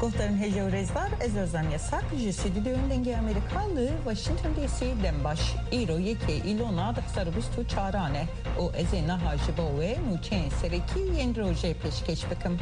Guhdarın hejevrizler ez Özlem Yasak, stüdyoyun denge Amerikalı Washington DC dembaş. İro yeke ilona dıksarıbistu çarane. O ezena hacıba ve nuçen sereki yendroje peşkeş bakım.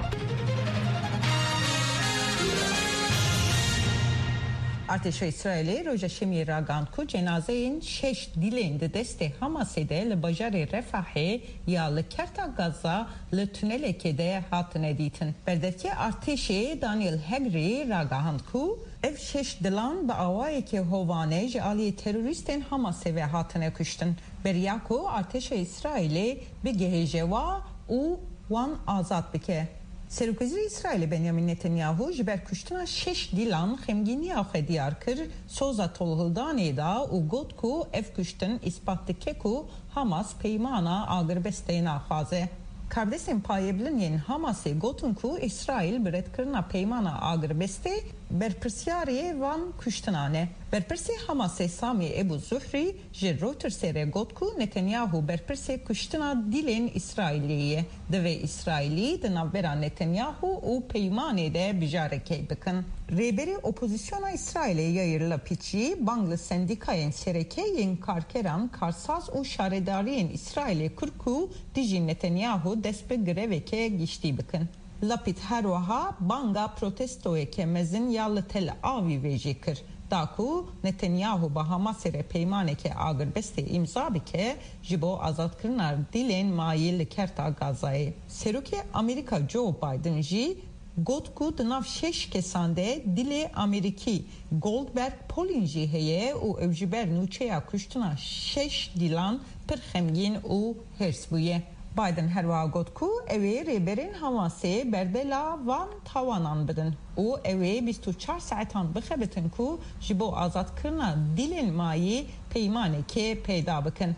Arteşa İsrail'e roja şemi ragandku cenazeyin şeş dilinde deste Hamas'ede le bajare refahe ya le kerta Gaza le tünelekede hatın editin. Berdeki arteşe Daniel Hagri ragandku ev şeş dilan ba avayeke hovane jali teröristin Hamas'e ve hatın eküştün. Beryako arteşa İsrail'e bir gehejeva u wan azat bike. Serokvizir İsrail Benjamin Netanyahu jiber kuştuna şeş dilan xemgini axı diyar kır soza tolhuldan da u gotku ev kuştun ispattı keku Hamas peymana agırbesteyna xaze. Kardeşim payeblin yen Hamas'e gotunku İsrail biret kırna peymana agırbeste berpirsyariye van kuştunane. Berpirsi Hamas'e Sami Ebu Zuhri jirrotur sere gotku Netanyahu berpirsi kuştuna dilen İsrailiye. Deve İsraili de navbera Netanyahu u peymane de bijareke bakın. Reberi opozisyona İsrail'e yayırla piçi Bangla sendikayen sereke yen karkeran karsaz u şaredariyen İsrail'e kırku dijin Netanyahu despe greveke geçti bakın. Lapid herwaha banga protestoye kemezin yalı Tel Aviv vejikir. Daku Netanyahu ba Hamas'e peymaneke agırbeste imza bike jibo azat kırnar dilen mayil kerta Gaza'yı. Seruke Amerika Joe Biden ji Gotku dınav şeş kesande dile Ameriki Goldberg Polinji heye u evjiber nuçeya kuştuna şeş dilan per xemgin u hersbuye. Biden herwa gotku evi reberin Hamas'e berdela van tavanan bidin. O evi 24 saatan bixebitin ku jibo azat kırna dilin mayi peymaneke peyda bikın.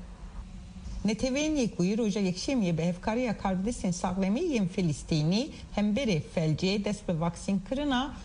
Netevên yekûyî roja yekşemiyê bi hevkariya kardeşên saxlemî yên Filîstînî hem berê felcê dest bi vaksînkirina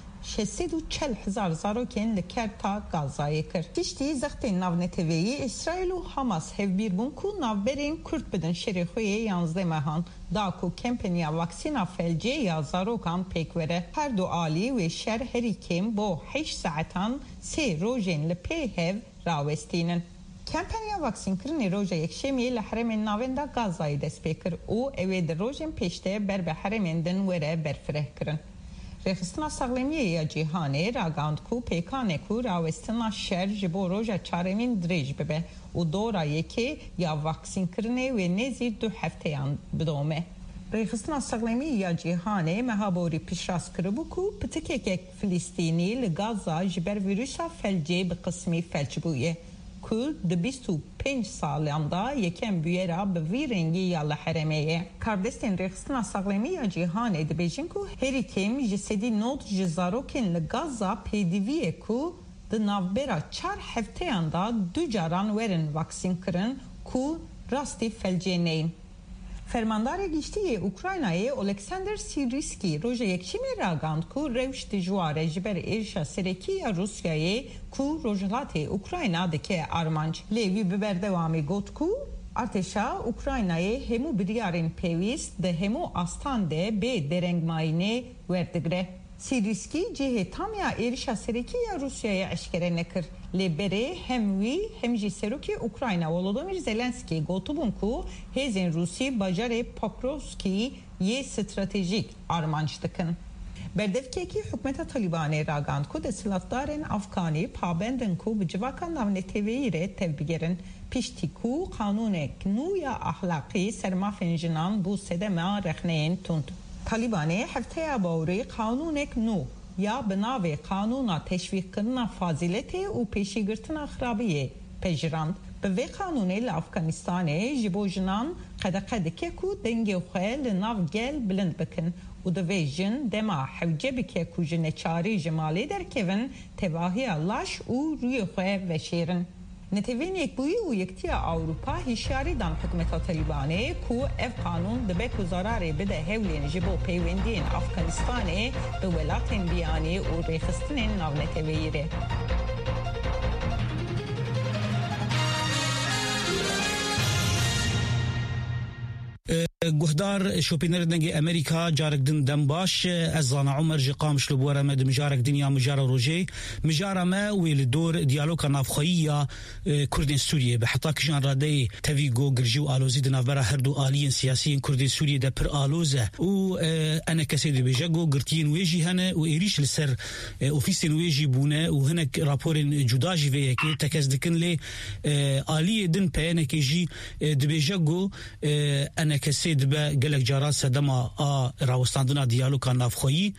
640,000 zarokên li kerta Gazayê kir. Tiştî zextên navneteveyî İsrail û Hamas hevbîr bûn ku navberên Kurd bidin şerê xwe yê 11 mehan. Da ku kempenya vaksîna felcê ya zarokan pêk were. Her du alî wê şer herî kêm bo 8 saetan 3 rojên li pê hev rawestînin. Kampanya vaksînkirinê roja yekşemiyê li herêmên navên da Gazayê dest pê kir û evê di rojên pêştê ber bi herêmên din were berfireh kirin. Rêxistina saxlemiyê ya cîhanê ragand ku pêkanê ku rawestina şer ji bo roja çaremîn dirêj bibe û dora yekê ya vaksînkirinê wê nêzî 2 hefteyan bidome. Rêxistina saxlemî ya cîhanê meha borî pişrast kiribû ku pitikekek Filîstînî li Gaza ji ber vîrusa felcê bi qismî felç bûye. Ku di 25 salan da yekem büyera bi vî rengî ya li herêmeyê. Kardeşên rêxistina saxlemî ya cîhanê dibêjin ku herî kêm ji sedî nod ji zarokên li Gaza pêdiviyê ku di navbera 4 hefteyan da 2 caran werin vaksînkirin ku rastî felcê neyin. Fermandarê giştiyê Ukraynayê Oleksandr Sirski roja yekşemê ragand ku rewş dijwar ji ber êrişa serekî ya Rusyayê ku rojhilatê Ukrayna dike armanc. Lê wî bi berdewamî got ku artêşa Ukraynayê hemû biryarên pêwîst di hemû astan de bê derengmayînê werdigire. Sirski cihê tam ya êrişa serekî ya Rusyayê eşkere nekir. Lê berê hem wî hem jî serokê Ukrayna Volodymyr Zelenski gotibûn ku hêzên Rûsî bajarê Pokrovskî yê stratejîk armanc dikin. Berdevkekî hikûmeta Talibanê ragand ku desthilatdarên Afganî pabendin ku bi civaka navneteveyî re tev bigerin. Piştî ku qanûnek nû ya ahlaqî sermafên jinan bû sedema rexneyên tund. Talibanê hefteya bawerî qanûnek nû ya bi navê qanûna teşvîqkirina faziletê û pêşîgirtina xirabiyê pejirand. Bi vê qanûnê li Afganistanê ji bo jinan qedeqe dike ku dengê xwe li nav gel bilind bikin û divê jin dema hewce bike ku ji neçarî ji malê derkevin tevahiya laş û rûyê xwe veşêrin. Netevên yekbûyî û yektiya Awropa hişyarî dan hikûmeta Talibanê ku ev qanûn dibe ku zararê bide hewlên ji bo peywendiyên Afganistanê bi welatên biyanî û rêxistinên navneteveyî re. گهدار شوپینر دنگ امریکا جارک دن دنباش از زان عمر جقام شلبوره مد مجارک دنیا مجار روجه مجار ما ویل دور دیالوگ نافخویی کردن سوریه به حتی کشان راده تفیگو گرجو آلوزی دنابرا هر دو آلیین سیاسی کردن سوریه ده پر آلوزه و انا کسی دی بجگو گرتین ویجی هنه و ایریش لسر اوفیسین ویجی بونه و هنک راپورین جداجی ویه که تکز دکن لی آلیه دن پیانه که جی دی بجگو انا کسی دبا گلک جارات سدما راوستاندنا دیالوگ نافخویی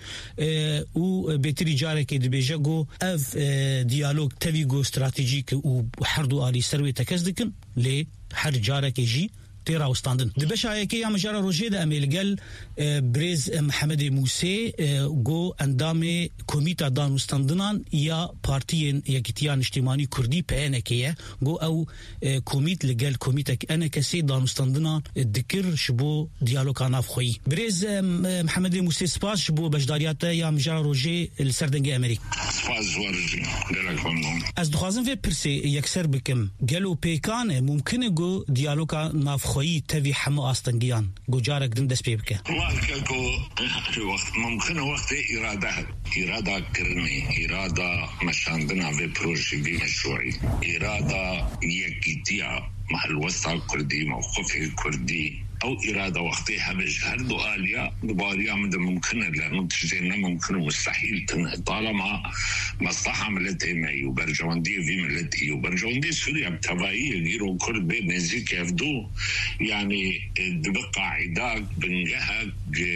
و بهتری جاره که دبیجگو اف دیالوگ تفیگو استراتژیک و هر دو آلی سروی تکزدکن لی هر جاره که جی تيرا وستاندن دبشا يكي يا مجرى روجي دا اميلقل بريز محمد موسى جو اندامي كوميتا دان وستاندنان يا بارتيين يكتيان اجتماعي كردي بانكيه جو او كوميت لقال كوميتك انا كسي دان وستاندنان الذكر شبو ديالوج نافخوي بريز محمد موسى سباس شبو بجداريات يا مجرى روجي السردنجي امريكا سباس ورجي دلكم از دخوازن في برسي يكسر بكم قالوا بيكان ممكن جو ديالوج نافخوي تبي حمو أستنجيان جوجارك دم دس بيبكه. والله وقت ممكن وقت إرادة كرني إرادة مشاندنا في بروجي بمشروعي إرادة يكتيا محل وسط كردي موقف كردي أو إرادة وقتها بجهر آلية دبارية من ممكن لأنه تجينا ممكن مستحيل طالما مصلحة ملتي معي وبرجواندية في ملتي وبرجواندية سوريا بتبعية غيرو كرد بين نزيك يفدو يعني دبقى عداك بنجهك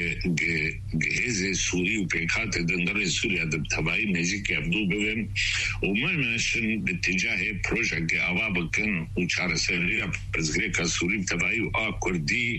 جهاز سوري وبيكات دندر سوريا بتبعية نزيك يفدو بين وما ماشن باتجاه بروجكت أبابكن وشار سوريا برزغريكا سوري بتبعية كردي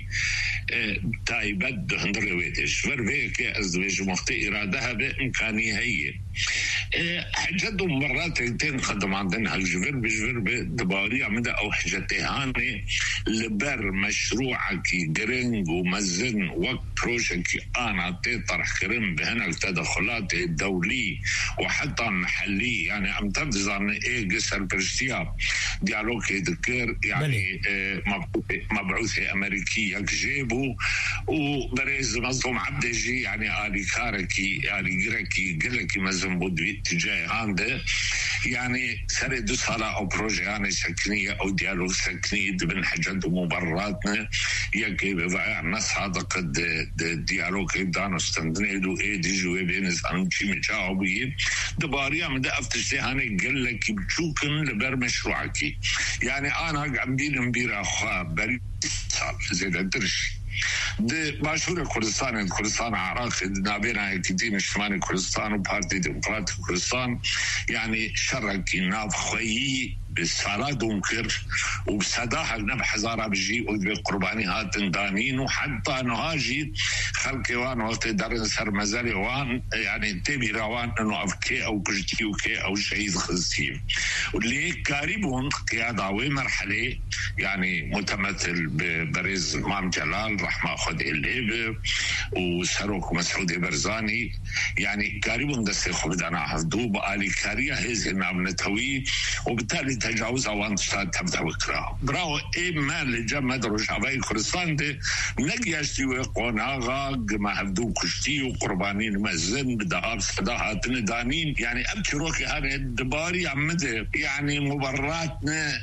تايبد هندر ويتش فربيك أزدوج مختي إرادها بإمكانية هي حجدوا مرات تين خدم عندنا الجبر بجبر بدباري عمدا أو حجتهاني لبر مشروعك جرينج ومزن وقت بروجكت أنا تطرح كرم بهنا التدخلات الدولية وحتى المحلية يعني أم تبدأ إيه قصر برشتيا ديالوج يذكر يعني مبعوثة أمريكية جيبوا وبريز مظلوم عبدجي يعني آلي كاركي آلي جركي قلكي مزن بدوي تجاه عنده يعني سرد صلاة أو بروجي يعني سكنية أو ديالوج سكنية بن حاجات مبرراتنا يكي بضيع الناس هذا قد ديالوج يبدأ نستندنيدو إيه ديجوا بين زانوشي مجاوبين دباريا من ده أفتشتهاني قلكي بشوكن لبر مشروعكي يعني أنا عمدين مبيرا أخوة بريد صار زي الدرش ده باشور كردستان عراق نابينا كدين الشمالي كردستان وبارتي ديمقراطي كردستان يعني شركي نافخوي بالسالات دونكر وبصداحة نبح زارة بجي وبقرباني هاتن دانين وحتى نهاجي خلقي وان وقت دارن سر مزالي وان يعني تبي روان انه افكي او كجتي وكي او شهيد خلصيم واللي كاريبون قيادة ومرحلة يعني متمثل ببريز مام جلال رحمة خد الليب وسروك مسعود برزاني يعني كاريبون دستي خبدانا حفظو بآلي كاريا هزي نامنتوي وبالتالي تجاوز اوان استاد تبدا وكرا براو اما لجمد رجابي كردستان دي نجيشتي وقناغا ما هبدو كشتي وقربانين مزن بدار صداحات ندانين يعني ابكي روكي هذا الدباري عمده يعني مبرراتنا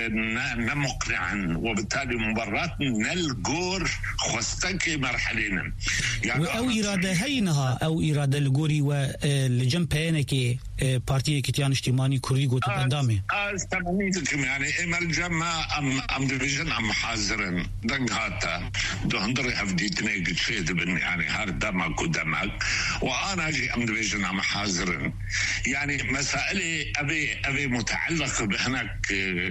نمقنعا وبالتالي مبرراتنا نلقور خستكي مرحلين يعني او اراده هينها او اراده الجوري ولجنبينك بارتي كتيان اجتماعي كردي قوت اندامي يعني إما الجماعة أم ديفيجن أم حاضرين دنقاتا دهندري هفديتني قد شيد بني يعني هار دمك ودمك وأنا أجي أم ديفيجن أم حاضرين يعني مسائلي أبي متعلق بهناك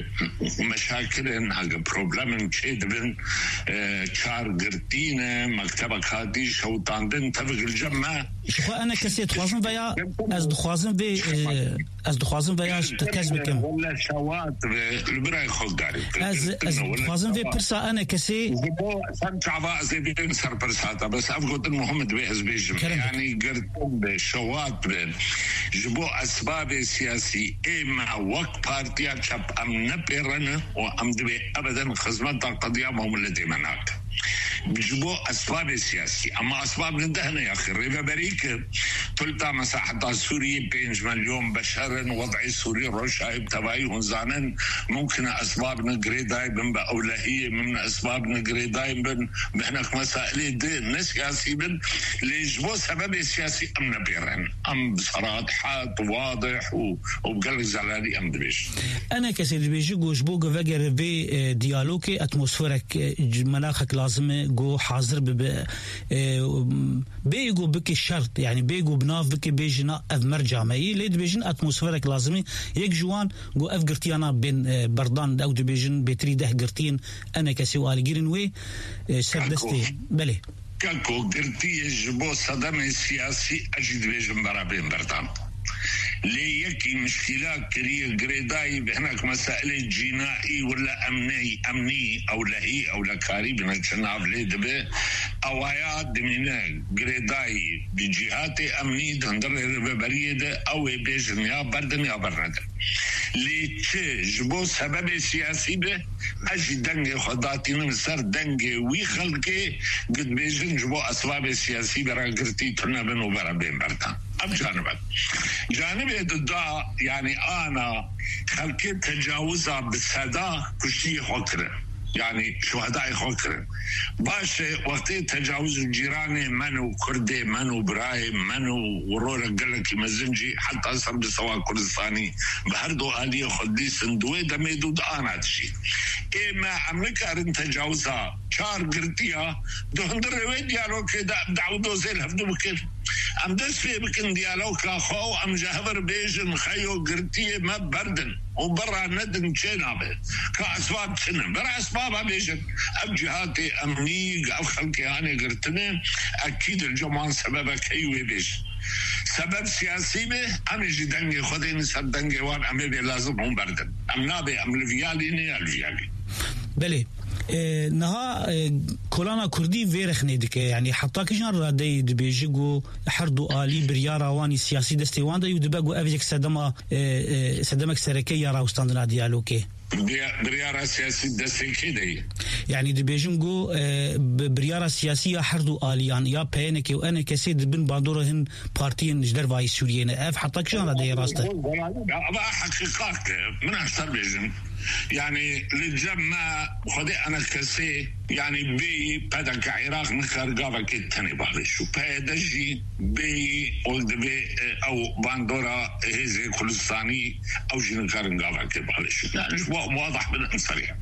مشاكل هناك بروبلم شيد بن شار قرتينة مكتبك هادي شوطاندين تبق الجماعة أنا كسيت خوازن بيا از دخوازن بيا تركز بكم ولا شوات البراي خداري از دخوازن في برسا أنا كسي جبو سنشعبا زي بين سر برساتا بس أفقد المحمد بيحز بيجم يعني قرتم بشوات جبو أسباب سياسي إما وقت بارتيات شاب أم نبيرنا وأم دبي أبدا خزمة قضية مهم التي مناك بجبو أسباب سياسية أما أسباب ندهنا يا أخي ريبا بريك تلتا مساحة سوريا 5 مليون بشر وضع سوريا روشايب تباي ونزانن ممكن أسباب نقريداي بن بأولهية من أسباب نقريداي بن بهناك مسائل دين سياسي بن ليجبو سبب سياسي أم نبيرن أم بصراحة واضح وبقلق زعلاني أم دبيش أنا كسيد بيجي جوجبو جفجر في ديالوجي أتموسفيرك مناخك لازم جو حاضر بيجو بك الشرط يعني بيجو بناف بك بيجنا أف مرجع ماي ليد بيجن أتموسفيرك لازمي يك جوان جو أف قرتيانا بين بردان أو دبيجن بتري ده قرتين أنا كسوالي جيرن وي سردستي بلي كاكو قرتي جبو صدام سياسي أجد بيجن برابين بردان ليكي مشكلة كريه قريداي بهناك مسائل جنائي ولا أمني أو لهي أو لكاري بنتشناف ليد به أو هيات دمينا قريداي بجهات أمني دندر ببريد أو بيجن يا بردن يا برد ليتش جبو سبب سياسي به أجي دنجي خداتي نمسر دنجي ويخلقي قد بيجن جبو أسباب سياسي برا قرتي تنبن وبرا بين بردان أم جانبي ضد يعني أنا خلقت تجاوزها بالسادة كشتي خكرة يعني شهداء خكرة باش وقت تجاوز الجيراني منو كردي منو برايم منو ورورة قلك مزنجي حتى أصر بسواء كردستاني بهردو آلية خدي سندوي دميدو دانا تشي إما أمريكا رن تجاوزها شار قرتيها دهندر روي ديالو كده دعودو زي الهفدو بكر أم دس في بكن ديالو كاخو أم جهبر بيجن خيو قرتيه ما بردن وبرا ندن تشينابه كأسباب سنة برا أسباب بيجن أم جهاتي أمني أو خلقي أنا قرتني أكيد الجمعان سببك أيوة بيج سبب سياسي به أم يجي دنجي خدين سد دنجي وان أمي بي لازم هم بردن أم نابي أم الفيالي ني الفيالي بلي نها كولانا كردي فيرخني دك يعني حتى كجان رادي دبيجو حردو آلي بريارا واني سياسي دستيوان دا يودبقو أفجك سدمك سركي راوستاندنا ديالوكي بريارة سياسي دستي دي يعني دبيجنجو بريارة سياسية حردو آليان يا بينك وأنا كسيد بن باندورهن بارتين جدر فاي سوريين أف حتى كجان رادي راسته أبا حقيقاك من أكثر بيجن يعني للجمع خدي أنا كسي يعني بي بدك عراق نخر قابا كتاني بعضشو بيدجي بي ولد بي أو باندورا هزي كلستاني أو جنكار قابا كبعضشو يعني واضح بالانصريح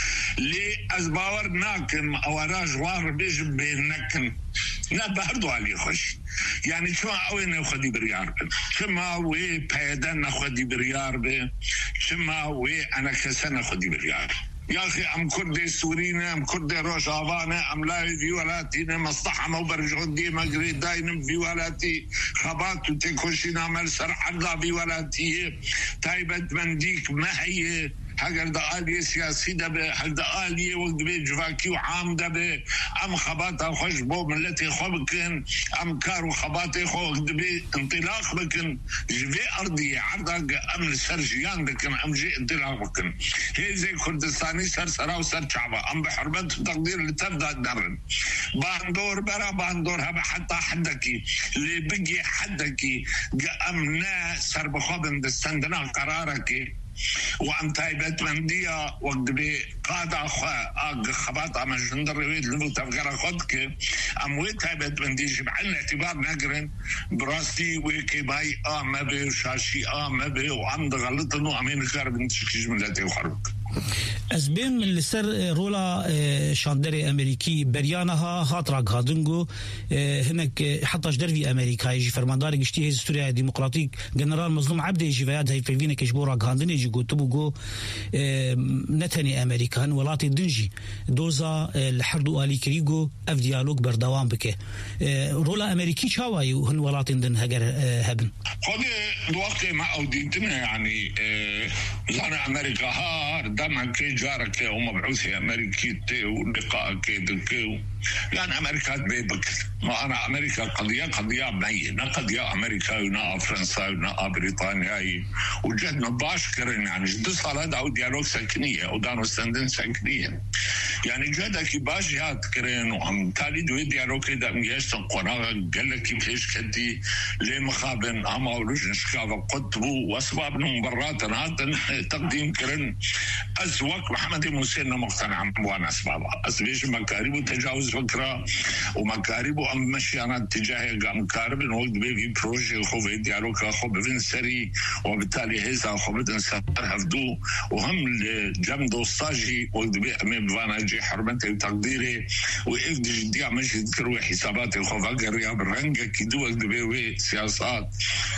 لي أزباور ناكم أو راجوار بيج بينكم لا بهردو علي خوش يعني شما أوين خدي بريار بي شما وي بيدان خدي بريار بي شما وي أنا كسنة خدي بريار يا أخي أم كردي سورينا أم كردي روشافانا أم لاي فيولاتينا مصلحة موبرجون دي مقري داينم فيولاتي خبات وتكوشينا مرسر حقا فيولاتي تايبت من ديك ما هي هاگر دا آلیه سیاسی دبه هاگر دا آلیه وقت به جواکی و عام دبه ام خبات خوش بو ملتی خو بکن ام کار و خبات خو وقت به انطلاق بکن جوی ارضی عرضا ام سرجیان بکن ام جي انطلاق بکن هی زي كردستاني سر سرا و سر شعبا ام بحرمت تقدير لتبدا درن باندور برا باندور هبا حتى حدكي اللي بقي حدكي ام نا سر بخوبن دستندنا قراركي وأم تايبت من ديا وقت بي قادة خباطة من جندر ويد لبو تفقر خدك أم ويد تايبت من دي جمعنا اعتبار نقرن براستي ويكي باي مبي وشاشي مبي وعم دغلطن وعمين خارب نتشكيش من ذاتي وخربك أزبين من لسر رولا شاندري أمريكي بريانها خاطرة قادنجو هناك حتى جدر في أمريكا يجي فرماندار يشتي هز سوريا ديمقراطيك جنرال مظلوم عبد يجي فياد هاي فينا كجبورا قاندن يجي جو تبوجو نتني أمريكان ولاتي دنجي دوزا الحردو آلي كريجو أف ديالوج بردوام بك رولا أمريكي شواي وهن ولاتي دن هجر هبن خذ الوقت ما أوديتنا يعني زانا أمريكا هار دمع كي جارك ومبعوث أمريكي ولقاء كي لأن أمريكا بيبك ما أنا أمريكا قضية بينة قضية أمريكا ونا فرنسا ونا بريطانيا وجدنا باشكرين يعني جد صار هذا أو ديالوج سكنية أو دانو ستندن سكنية يعني جادك باجيات كرين وهم تالي دوي ديالو كده مياش تنقونا قال لك كيفاش كدي لي مخابن اما ولوش نشكاف قطبو واسباب مبررات هذا تقديم كرين ازوك محمد موسينا مقتنع وانا اسبابها اسبيش مكارب وتجاوز فكره ومكارب ومشي انا اتجاه مكارب الوقت بي بروجي خو ديالو كخو بفنسري وبالتالي هيزا خو بدن هفدو وهم جم دوستاجي وقت بي امام فانا جي حرمتي وتقديري وإف جديا مش يذكروا حسابات الخوفاق الرياض الرنجة كدو وقت بي سياسات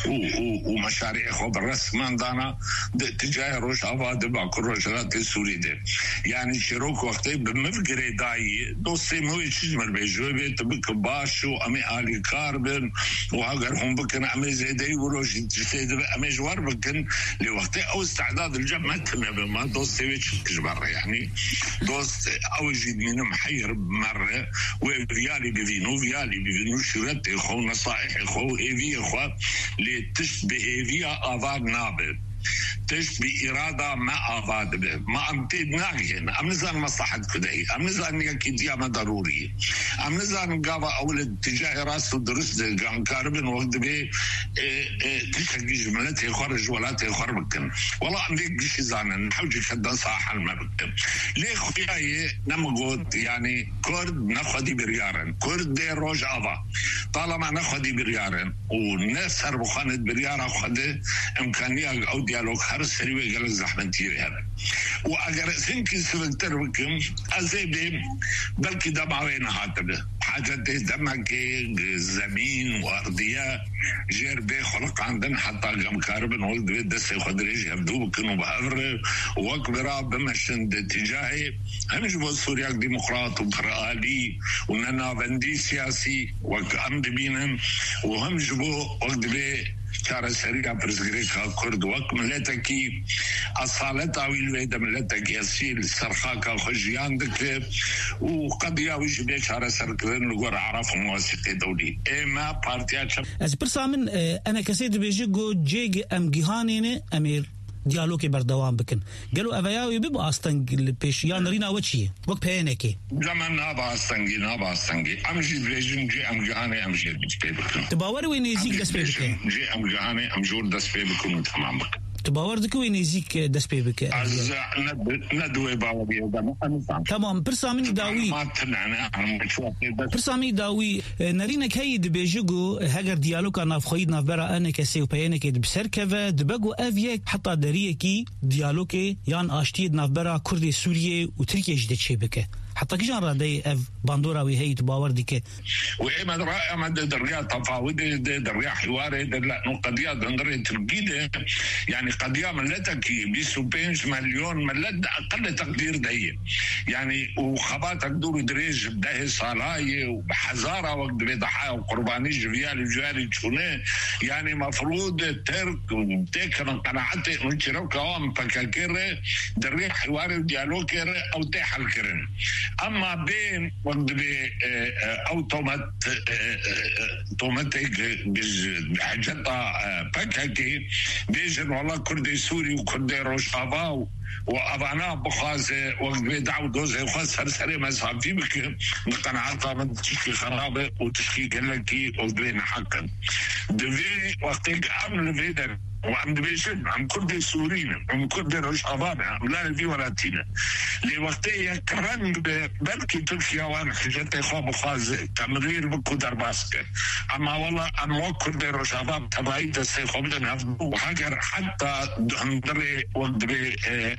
ومشاريع خو بالرسمان دانا تجاه روشافا دبا كل روشات السوري دي يعني شروك وقتي بمفقري داي دوستي موي تشجمر بيجوبي تبك باشو امي آلي كاربن وهاقر هم بكن امي زيدي وروش تسيد امي جوار بكن لوقتي او استعداد الجمع تمام ما دوستي ويش تجبر يعني دوست او جيد من محير بمرة وفيالي بفينو شرطي خو نصائح خو ايفي خو لتشبه ايفيا افاد نابل تشبه إرادة ما أفاد به ما أمتد ناقين أم نزان مصلحة كدهي أم نزان يكيديا ما ضروري أم نزان قابا أول اتجاه راسو درست قام كاربن وقت به تشكي جملتي خرج ولاتي خربكن والله أمديك بشي زانا نحوجي كدا صاحة المبكن ليه خياي نمقود يعني كرد نخدي بريارن كرد دي روج أفا طالما نخدي بريارن والناس هربو خاند بريارة خده إمكانية أو ديالوج هرس سريوي قال الزحمنتيري هذا وأجر سنكي سبنتر بكم أزيبي بلكي دمع وين هاتبه حاجة دمك زمين وأرضية جير بي خلق عندنا حتى قام كاربن ولد بيت دس خدريج يبدو بكنوا بأفر وأكبر بمشند اتجاهي همش بو سوريا ديمقراط وبرالي وننا بندي سياسي وكأمد بينهم وهم جبو وقت بي كار سريع برزقريكا كرد وقت ملتكي أصالتها ويلويدا ملتكي أسيل سرخاكا خجيان دك وقد ياويش بيش على سركرين لغور عرف مواسيقي دولي إما بارتيات از برسامن أنا كسيد بيجيقو جيج أم جيهانين أمير ديالوكي بردوام بكن قالوا أفياوي بيبقى أستنج البيش يا نرينا وشي وقت بينكي زمان نابا أستنجي أمجي بريجن جي أم جهاني أمجي بكن تباور وين يزيك دس بيبكن جي أم جهاني أمجور دس بيبكن تمام بكن تباور دك وين يزيك دس بيبك از ندوي باوي تمام برسامي داوي برسامي داوي نرينا كيد بيجو هاجر ديالوكا نافخيد نافبرا انا كسي وبينك بسركفه دبغو افيك حتى دريكي ديالوكي يان اشتيد نافبرا كردي سوريا وتركيا جدت شبكه حتى كجان رادي اف باندورا وهي تباور ديك واما رأي ما دريا تفاوض دريا حوار لا قضيه دري ترقيده يعني قضيه ملتك بيسو بينش مليون ملت اقل تقدير دي يعني وخباتك دور دريج بده صلايه وبحزاره وقت بضحايا وقرباني جوالي شونه يعني مفروض ترك وتكن قناعتي من شروكهم فكاكير دريا حوار وديالوج او تحل كرن اما بين وقت بي اوتوماتيك بحاجتها باكاكي بيجن والله كردي سوري وكردي روشافا وأبانا بخازة وقت بيدعو دوزة وخاصة سري مذهب في بك نقنعاتها من تشكي خرابة وتشكي قلقي وقت بينا حقا دفي وقتك عمل فيدا وعم دبيشن عم كردي سوريين عم كردي روشافانا لا في ولا تينا لوقتها كرن بلكي تركيا وانا حجتي خواب خازة تمرير بكو درباسك اما والله انا كردي روشافا تبعيد السيخو بدن هفدو وحاجر حتى دري وقت بي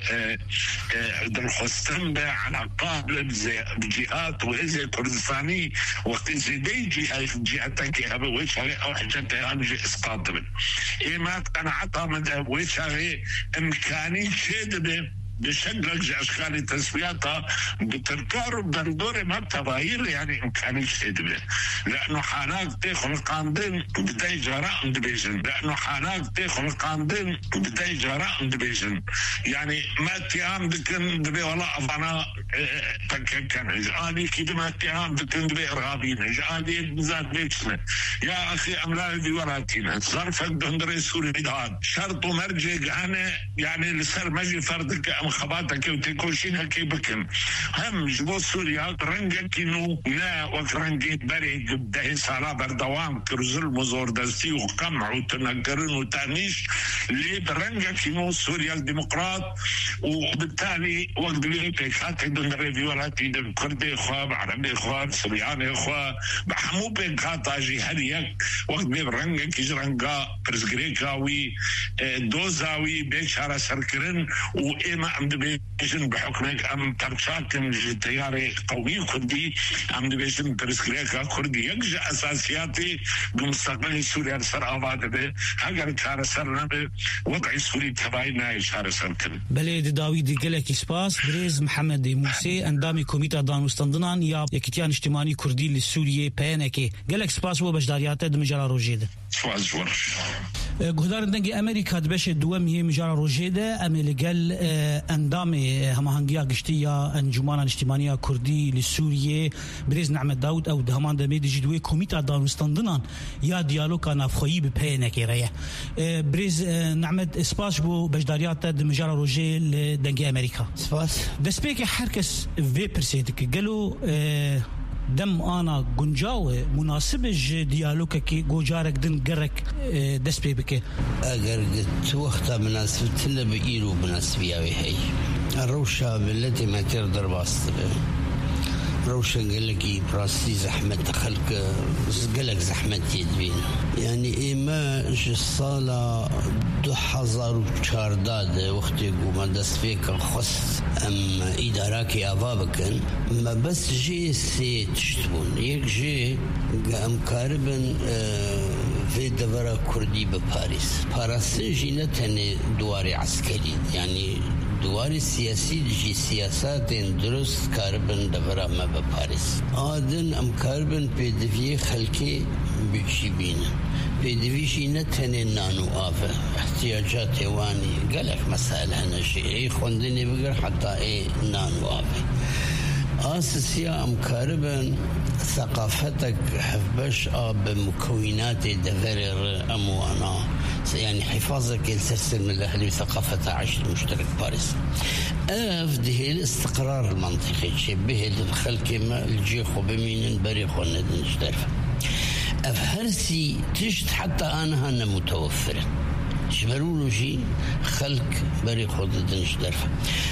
الخستن على قابل بجهات وإذا كردستاني وقت زيدي جهتك هذا ويشاري أو حاجتها أنا جي إسقاط من إيمات أنا عطا من ويشاري إمكاني شيء بشكل أشكال تسوياتها بتركار بندور ما تغيير يعني إمكانية شديدة لأنه حالات تأخذ القاندين بدأ جراء دبيجن لأنه حالات تأخذ القاندين بدأ جراء دبيجن يعني ما اتهام دكن دبي ولا أفنا كان جاني كده ما اتهام دكن دبي إرهابيين جاني نزات بيتنا يا أخي أملاء دي وراتينا ظرف الدندري سوري هذا شرط مرجع أنا يعني لسر مجي فردك مخاباتك وتكوشينها كي بكم هم جبو سوريا رنجك إنه لا وكرنجيت بريق بده سارة بردوام كرزل مزور دستي وقمع وتنقرن وتانيش اللي برنجك إنه سوريا الديمقراط وبالتالي وقت اللي بيكات عندنا ريفيولات عندنا كردي إخوة عربي إخوة سورياني إخوة بحمو بيكات أجي هريك وقت برنجك يجرنجا برزقريكا وي دوزاوي بيشارة سركرن وإما عمد بيجن بحكمك أم ترشاكن تياري قوي كردي عمد بيجن برزقريكا كردي يجي أساسياتي بمستقبل سوريا سر آباد به هاگر چاره سر نبه وضع سوري تباينا چاره سر كن بلد داويد گلك سپاس بريز محمد موسى اندامي كوميتا دانوستاندنان يا يكتيان اجتماعي كردي لسوريا بينكي گلك سپاس و بجداريات دمجرا روجيد سواز جور گهدار دنگ امریکا دبش دوم هي مجرا روجيده امل قال اندامي هماهنگيا گشتيا انجمان اجتماعي كردي لسوريا بريز نعمت داود او دهمان دمي دجدوي كوميتا دانوستاندنان يا ديالوغ نافخوي بينكي ريا بريز نعمت سپاس بو بجداريات دمجرا روجي لدنگ امريكا سپاس دسبيك حركس في برسيدك قالوا دم انا گنجاوه مناسبه ديالوگ كي گوجارك دن گرك دس بك اگر قلت وقتها مناسبه لبيرو مناسبيه هي الروشه التي ما تقدر باست روشن قال لك براسي زحمة خلق قال لك زحمة يدبين يعني إما جصالة 2014 وقت يقوم دست فيك خص أم إداراكي أبابكن ما بس جي سي تشتبون يك جي أم كاربن في دورة كردي بباريس باريس جي نتني دواري عسكري يعني دواري سياسي جي سياسات درست كاربن دورة ما بباريس آدن أم كاربن بيدفي خلقي بيجيبين بيدفي شي نتني نانو آفة احتياجات واني قالك مسألة هنا شيء خوندني بقر حتى نانو آفة أساسيا أم كاربن ثقافتك حفبش بمكونات دفر أموانا يعني حفاظك السلسل من الأهل وثقافة عيش المشترك باريس أفده الاستقرار المنطقي شبه للخلق ما الجيخ بمين بريخ وندنش درفة أفهرسي تشت حتى أنا هنا متوفرة جبرولو شي خلق بريخ ودنش درفة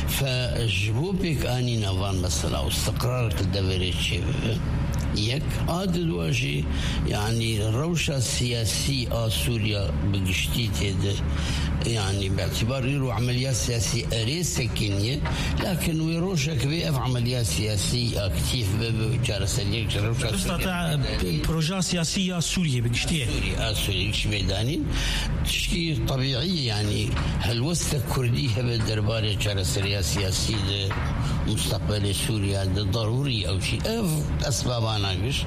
فجبوبك آني نوان مثلا واستقرارك الدوري شبه يك عادل واجي يعني الروشة السياسية سوريا بقشتي تيد يعني باعتبار يرو عمليات سياسية أريسكينية لكن ويروشك بيقف عمليات سياسية أكتيف بجارة روشة بروجة سياسية سوريا بقشتي سوريا شبيداني تشكي طبيعية يعني هالوسط الكردي هبه دربارة جارة سياسية مستقبل سوريا ضروري أو شيء أسباب ناقش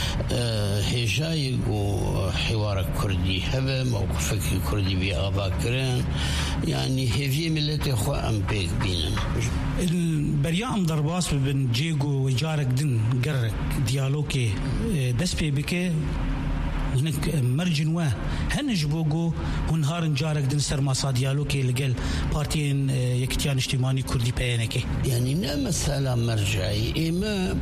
هجاي وحوار كردي هبه موقفك الكردي بأبا كرين يعني هذه ملتي خو أم بيك بينن البريام درباس بن جيجو وجارك دن قرك ديالوكي دسبي بك هناك مرجن هنجبوغو ونهار جارك دن سرماسا ديالوكي لقل بارتين يكتيان اجتماعي كردي بيانكي يعني نعم مسألة مرجعي إما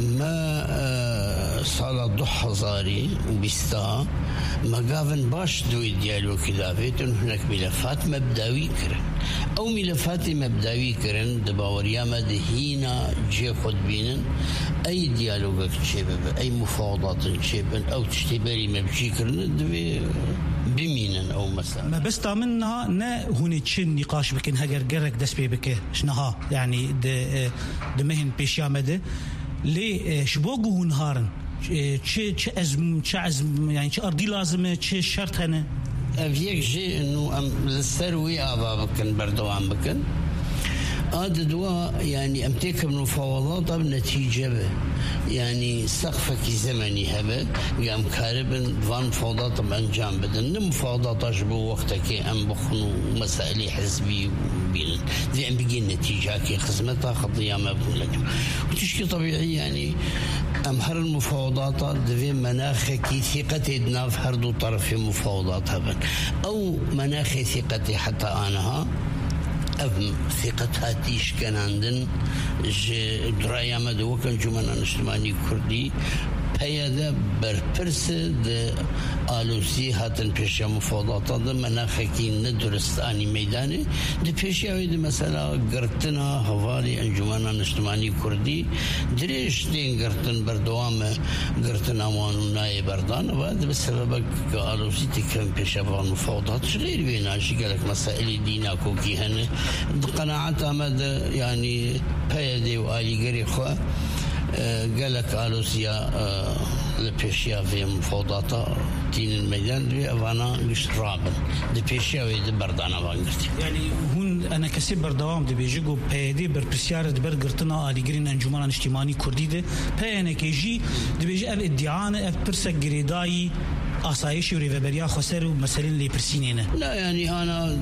ما صالة ضحى زاري وبستا ما قافن باش دوي ديالوكي دافيت هناك ملفات مبدأوي كرن أو ملفات مبدأوي كرن دباوريا ما دهينا جي خد بينن أي ديالوغك تشيبب أي مفاوضات تشيبن أو تشتبري مبجي كرن دوي بمينن أو مثلا ما بس تامنها نا هوني تشن نقاش بكن هجر جرك دس بيبك شنها يعني د مهن بيشامده ليه شبوغو نهارن تش أزم يعني تش أرضي لازم تش شرط هنا أفيك شيء إنه السروي أبا بكن بردوان بكن دوا يعني أمتك من مفاوضات بنتيجة به يعني سقفك زمني هبه قام كاربن فان مفاوضات بأنجام بدن مفاوضات أجبو وقتك أم بخنو مسائل حزبي بين ذي أم بيجي النتيجة كي خزمتها خطية ما بقولك وتشكي طبيعي يعني أمهر المفاوضات ذي مناخك ثقتي دناف هردو طرف مفاوضات هبن أو مناخ ثقتي حتى أنها ثقتها تيش كان عندن درايا مدوكا جمعنا نجتماني كردي هيدا برپرس د آلوسی هاتن پیشا مفاوضات د مناخکی ندرست آنی میدانه د پیشاوی د مثلا گرتنا حوالی انجمن اجتماعی کردی دریش دین گرتن بردوام گرتنا وانو نای بردان و به سبب که آلوسی تکرم پیشا مفاوضات غیر بینه شکلک مسائل دینا کو کی هنه قناعت آمد یعنی پیاده و آلیگری خواه قالك آلوسيا لبيشيا في مفاوضات تين الميدان دي أفانا مش رابن دي بيشيا ويد بردانا بانقرتي يعني هون أنا كسب بردوام دي بيجيكو بيدي بربسيارة برقرتنا آلي قرين أنجمان اجتماعي كردي دي بيانا كيجي دي بيجي الادعاء برسك قريداي آسایش و ریوبریا خسر و مسائل لی پرسینینه. لا يعني أنا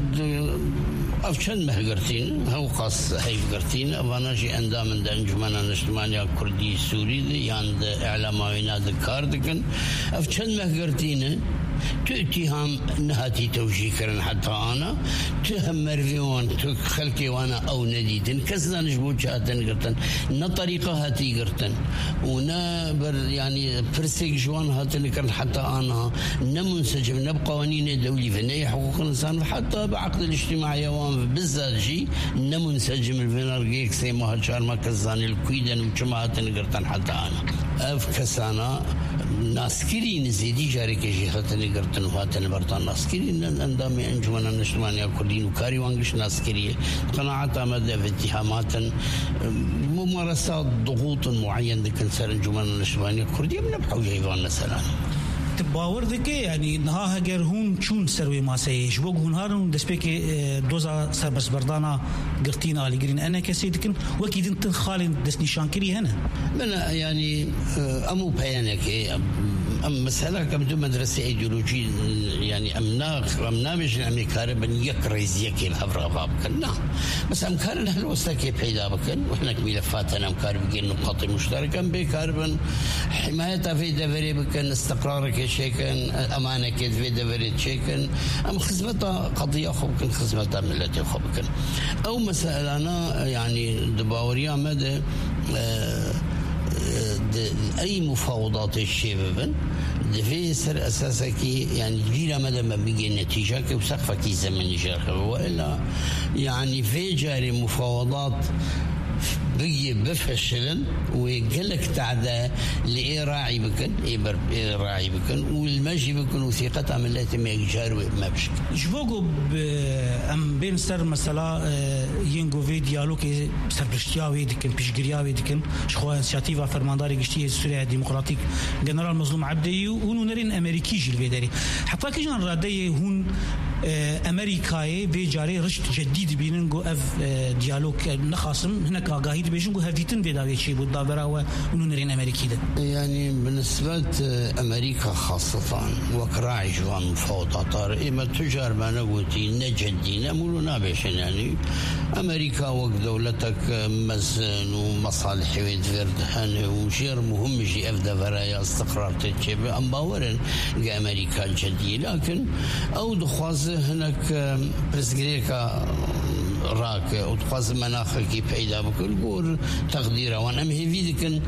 أفشل مهجرتين هو قص هيفجرتين أنا شيء أندام عند أنجمان الاجتماعي كردي سوري عند إعلاميين هذا كاردكن أفشل مهجرتين تأتيهم نهاتي توجيه كرن حتى أنا تهم مرفيون تخلكي وأنا أو نديدن كذا نجبو جاتن قرتن نطريقة هاتي قرتن ونا بر يعني فرسك جوان هاتن كرن حتى أنا نمنسجم نبقوانين دولي في حقوق الإنسان حتى بعقد الاجتماعي يوم بالذات شيء نمنسجم الفينارجيك سيما هالشار ما كزاني الكويدن وجماعتن قرتن حتى أنا أفكسانا ناسكري نزيدي جاري كجي خطني قرتن وهاتن برطان ناسكري اندامي انجمن الاجتماعي كردين وكاري وانقش ناسكري قناعات آمد في اتهامات ممارسات ضغوط معين ذكر سر انجمن الاجتماعي كردين بنبحو جايبان مثلا باور دکه یعنی نها اگر هون چون سروی ماسیش وگ هون هارون دسپیک دوزا سربس بردانا قرتين آلی گرین انا کسی دکن وکی دن خالن دس نشان کری هنا من يعني امو بيانك ام مسألة كم دو مدرسة ايديولوجي يعني امنامج امريكا بن يكرز يكي الهفرة بابكن لا بس امكار نحن وستاكي بحيدا بكن وحناك ملفاتنا امكار بقين نقاط مشتركة بكار بن حماية في دفري بكن استقرارك شيكن امانة كيد في دفري شيكن ام خزمتها قضية خوبكن خزمتها ملتي خوبكن او مسألة انا يعني دباوريا مدى أي مفاوضات الشباب دفي سر أساسك يعني جيرا مدى ما بيجي نتيجة وسقفك زمن جارك وإلا يعني في جاري مفاوضات بيجي بفشلن ويقلك تعدى لإيه راعي بكن إيه راعي بكن والمجي بكن وثيقة عملات ما يجار وما بشك جوجو أم بين سر مثلا ينجو في ديالوج سر برشتياوي دكن بيشجرياوي دكن شخوة إنشاتيفا فرمانداري قشتيه سوريا ديمقراطيك جنرال مظلوم عبدي ونورين أمريكي جل فيداري حتى كيجان رادية هون أمريكاي بيجاري رشد جديد بيننجو أف ديالوج نخاصم هناك قاهيد بيجنجو هفيتن بيداوي شيء بالضابرة ونورين أمريكي ده يعني بالنسبة أمريكا خاصة وكراعي جوان مفاوضات إما تجار ما نقولتي نجدين أمولنا بيشن يعني أمريكا وقت دولتك مزن ومصالح ويدفردهن وشير مهم جي أفدا فرايا استقرار تتشيب أم باورن جا أمريكا الجديد لكن أو دخواز هناك برسجريكا راك وتقاس مناخك بيدا بكل قول تقديره وانا مهيفي لكن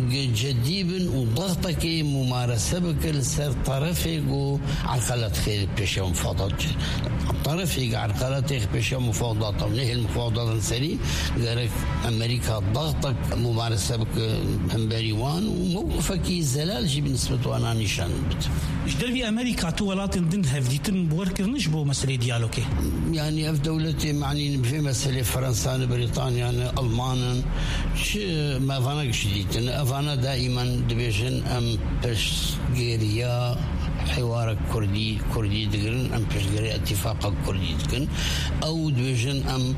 جديد وضغطك ممارسه بكل سر طرفك وعرقلات خير بيشا مفاوضات طرفك عرقلات بيشا مفاوضات ونهي المفاوضات السري قالك امريكا ضغطك ممارسه بك همبريوان وموقفك زلال جي بالنسبه وانا نشان جدل في امريكا تولات ضمن هفديتن بوركرنش بو مسألة ديالوكي يعني اف دولتي معني في مسألة فرنسا بريطانيا ألمانا ما فانا شديد أفانا دائما دبيشن أم بشجيريا حوار كردي دقن أم بشجيريا اتفاق كردي دقن أو دبيشن أم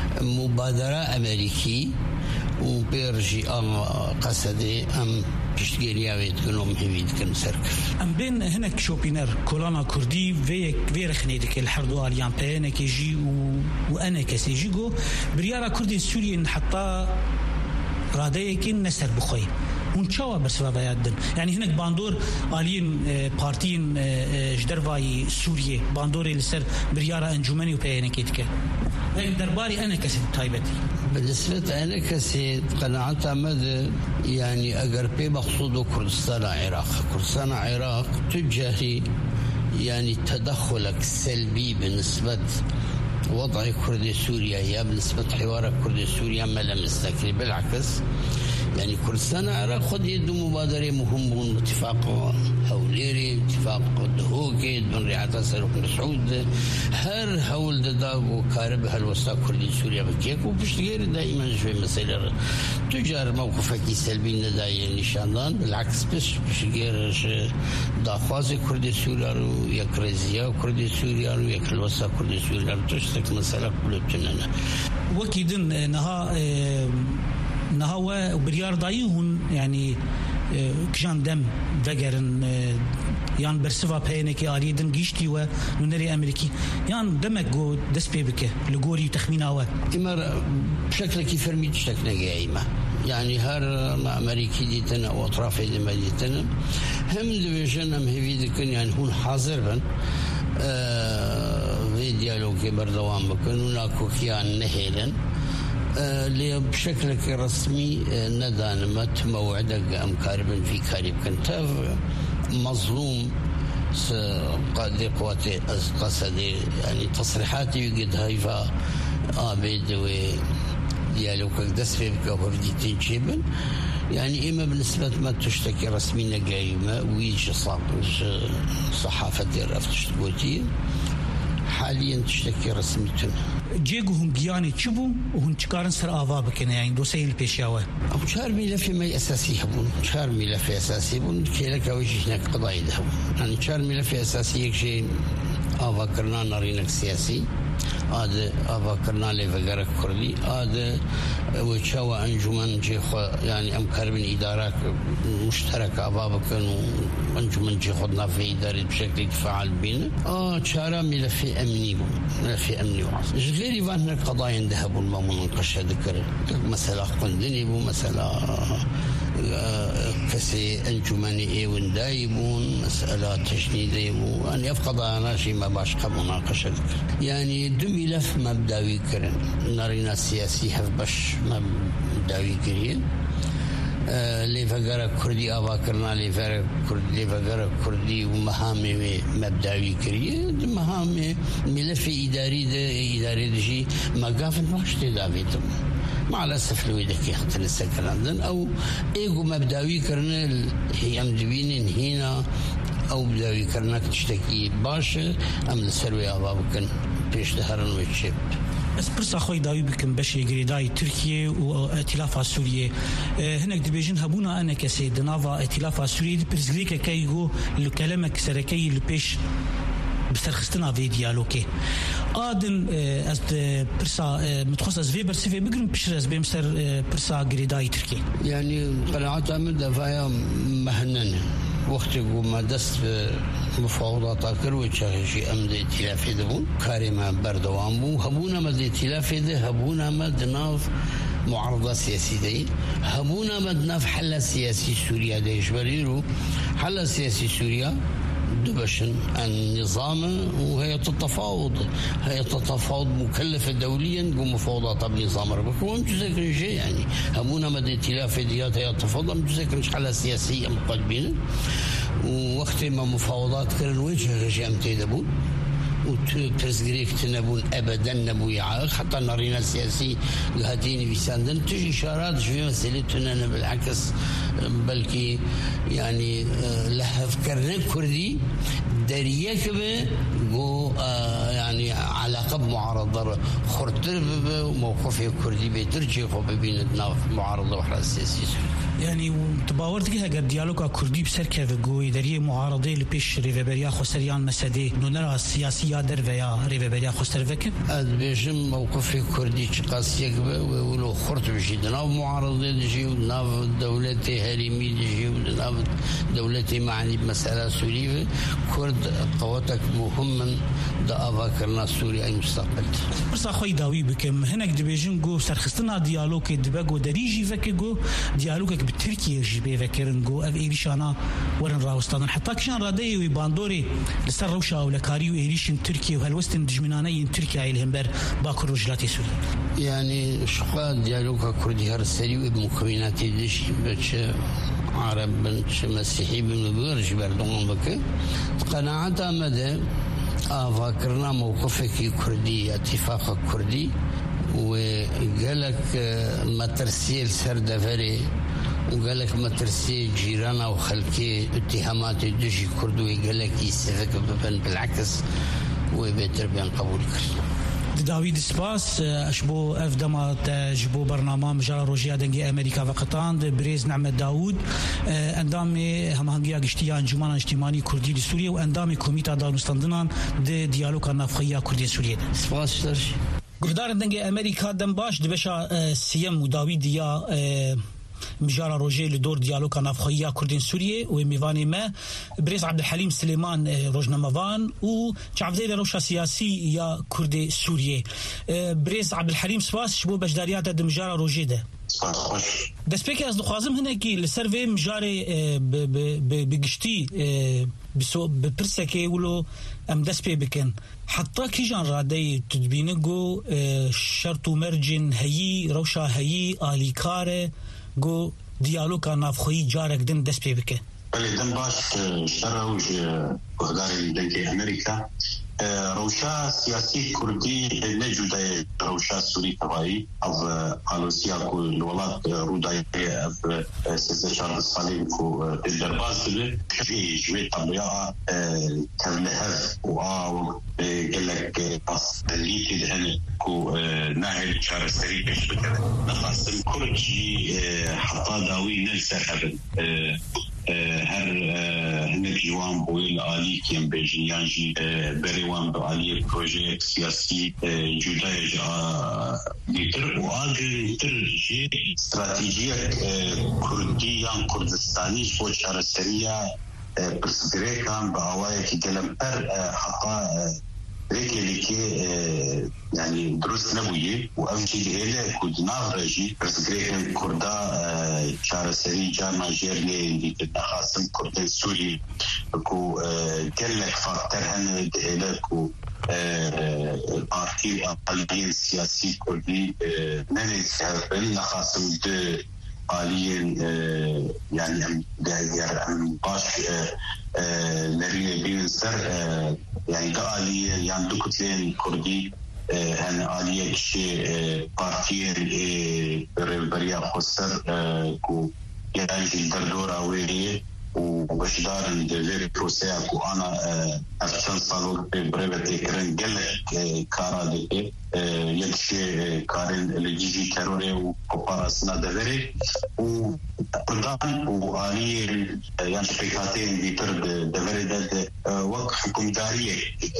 مبادرة أمريكي وبيرجي أم قصدي أم بشتغيريا ويتكلم هيفيد كن سركف ام بين هناك شوبينر كولانا كردي في رخنيدك الحردو اليان بين كيجي وانا كسيجيغو بريارا كردي سوريا حتى رادەیەکی نەسەر بخۆی هون چاوە بەرسەوە بەیادن یعنی هەنێک باندۆر ئالین پارتین ژدەرڤایی سووریێ باندۆرێ لەسەر بریارە ئەنجومەنی و پەیەنێکی دیکە دەرباری ئەنە کەسی تایبەتی بالنسبة أنا كسي قناعة مدى يعني أجر بي مقصود كردستان عراق تجاهي يعني تدخلك سلبي بالنسبة وضع كرد سوريا يا بالنسبة حوار كرد سوريا ما لم يستكري بالعكس يعني كردستان عراق خد يدو مبادرة مهم اتفاق هوليري اتفاق دهوكي بن رعاية سلوك مسعود هر هول داغو كارب هالوسطى كردي سوريا بكيك وبشتغير دائما شوي مسألة تجار موقفك سلبي نداي نشاندان بالعكس بشتغير داخوازي كردي سوريا يا كريزيا كردي سوريا يا الوسطى كردي سوريا تشتك مسألة كلها وكيدن نهاوة وبريار دايهون يعني كجان دم دقرن يان برسفا بينكي آريدن جيشتي ونري أمريكي يان دمك جو دس بيبكه لجوري تخميناوا إما بشكل كيف فرميت شكلنا جايمة يعني هر ما أمريكي ديتنا أو أطراف دي ديتنا هم ديفيجن هم هيفي دكن يعني هون حاضر بن في ديالوجي بردوام بكن وناكو كيان نهيلن اللي بشكل رسمي ندانمت موعدك أم كاربن في كارب كنت مظلوم قاد قواتي قصدي يعني تصريحاتي يقد هايفا آبيد وديالوك دس في بكورديتين شيبن يعني إما بالنسبة ما تشتكي رسمي نقايمة ويجي صحافة الرفت تشتكوتي حاليا تشتكي رسميتنا جيجوهم جياني تشبو وهم تكارن سر آوا بكنا يعني دوسين البيشاوة أو شهر ملفي ما أساسي هبون شهر ملفي أساسي هبون كيلك أوجه هناك قضايا هبون يعني شهر ملفي أساسي شيء آوا كرنا نارينك سياسي هذا آوا كرنا لفجرك كردي هذا وشوا أنجمن جيخو يعني أم كربن إدارة مشتركة آوا بكنو أنجمن جيخودنا في إدارة بشكل فعال بين شهر ملفي أمني بون ملفي أمني وعصر غير يفان القضايا ذهبوا المؤمن قشة ذكر مسألة قندني بو مسألة كسي أنجمني وندايبون مسألة تشنيدي بو أن يفقد أنا شيء ما باشقى مناقشة ذكر يعني دو ملف مبدأوي كرن نارينا السياسي هفبش مبدأوي كرين لفقر كردي آوا كرنا لفقر كردي ومهامي مبدأوي كرين مهامي ملف إداري دجي مقافن ماشتي دافيتم مع الأسف لو يدك يختل السكران أو إيجو مبدأوي كرنا هي أمدوين هنا أو بدأوي كرنا تشتكي باشا أم لسروي آوا بكن بيش دهرن ويتشب بس برسا خوي داوي بكم بشي قريداي تركيا وائتلافا سوريا هناك دبيجن هبونا أنا كسي دنافا ائتلافا سوريا برزغليكا كايغو لكلامك سركي لبيش بسرخستنا في ديالوكي آدن از برسا متخصص از في برسفي بقرن بشر از بيمسر برسا قريداي تركيا يعني قناعات من دفايا مهنن وقتی ما دست مفاوضات کردیم چه امد ائتلافی دبون کاری ما بردوام بو هبونا مد ائتلافی ده هبونا مد ناف معارضة سياسية دي هبونا مد ناف حل سياسي سوريا ديش بريرو حل سياسي سوريا دبشن النظام وهي تتفاوض مكلفة دوليا بمفاوضات بنظام ربك وهم تذكر شيء يعني همونا مد ائتلاف ديات هي تفاوض هم تذكر حالة سياسية مقدمين ووقت ما مفاوضات كان وجه رجام تيدبون وتزغريك تنبون ابدا نبو يعاق حتى نارينا السياسي هاتين في ساندن تجي اشارات في مسألتنا بالعكس بلكي يعني لها فكرنا كردي دريك جو يعني علاقة بمعارضة خرطر وموقف كردي بترجي خو بين معارضة وحرة سياسية يعني تباورت كده قد ديالوجا كردي بسركة جو دريه معارضة لبيش ريفبريا خسريان مسدي نونرا السياسية در ويا ريفبريا خسر فكر بيجم موقف كردي قاسية ولو خرط بشي ناف معارضة دجي وناف دولة هرمي دجي وناف دولة معني بمسألة سورية كرد قوتك مهما دا أفا كرنا سوريا مستقبل بس اخوي داوي بكم هناك دبيجن جو سرخستنا ديالوج دباغو دريجي فكجو ديالوجك بالتركيا جيبي فكرنجو اف ايريشانا ورن راوستان حتى كشان رادي وباندوري لسر روشا ولا كاريو ايريشن تركيا وهالوستن دجمناني تركيا الهمبر باكر رجلاتي سوريا يعني شقا ديالوجا كردي هرسري وبمكونات دش بتش عرب بنش مسيحي بنبرج بردون بك قناعة مدى فكرنا موقفك كردي اتفاق كردي وقالك مترسيل سردفري وقالك مترسيل جيرانا وخلكي اتهامات الدجي كردوي قالك يستفك بالعكس وبيتر بين قبول كرد داويد سباس اشبو افدما تجبو برنامج مجال روجيا دنجي امريكا وقطان بريز نعمة داوود اندامي همهنگيا گشتيا انجمن اجتماعي كردي لسوريا واندامي كوميتا دانستاندنان دي ديالوج نافخيا كردي سوريا سباس ترش گردار دنجي امريكا دنباش دبشا سيم وداويد يا مجارة روجي لدور ديالوج نافخيا كردين سوريا وميفاني ما بريز عبد الحليم سليمان روجنا مفان وشعبزي روشا سياسي يا كردي سوريا بريز عبد الحليم سباس شبو بجداريات مجارة روجي ده دسبيك از دخوازم هناكي لسيرفي مجاري بگشتي بپرسكي ولو ام دسبي بكن حتى كيجان رادي تدبينگو شرط مرجن هي روشا هي آليكاره گو دیالوگ نافخویی جارک دن دست پی بکه بله دن باش شروج گهداری دنگی امریکا روشا سیاسی کردی نجوده روشا سوری تبایی او آلوسیا کو الولاد رودایی او سیزه چارد سالی کو درباز دلی جوی طبیعه تنهف و آو قلق لیتی دهنه کو ناهل چار سری پیش بکنه نخواستم کرجی حطا داوی نلسر هبن هر هناك جوان بويل آلي كيم بيجيانجي بريوان بآلي بروجيك سياسي جوداء جاء ليتر وآقل ترجي استراتيجية كرديان كردستاني بو شهر السرية برسبريكان بأوايا كي قلمبر حقا ريكي لكي يعني دروس نبوية وأمشي لهلا كود نافرجي برسبريكان كردا شهر سري جاما جيرلي اللي تتنخاصم كردا سوري كو قلك فاكتر هنا دهلا كو البارتي الأقلية السياسي كردي ننس هربن نخاصم دو آليين يعني أم باش نريه بينسر يعني ده آلية يعني دو كتلين كردي هن آلية كشي بارتيين بريا خسر كو يعني الدردورة ويريه وبشدار الديري بروسيا كو أنا أفتن صالور بريبتي كرن قلق كارا دي يكشي كارن الجيجي تروري وكوباراسنا دفري وقدام وآلية يعني شبكاتين دي ترد دفري داد وقت حكومدارية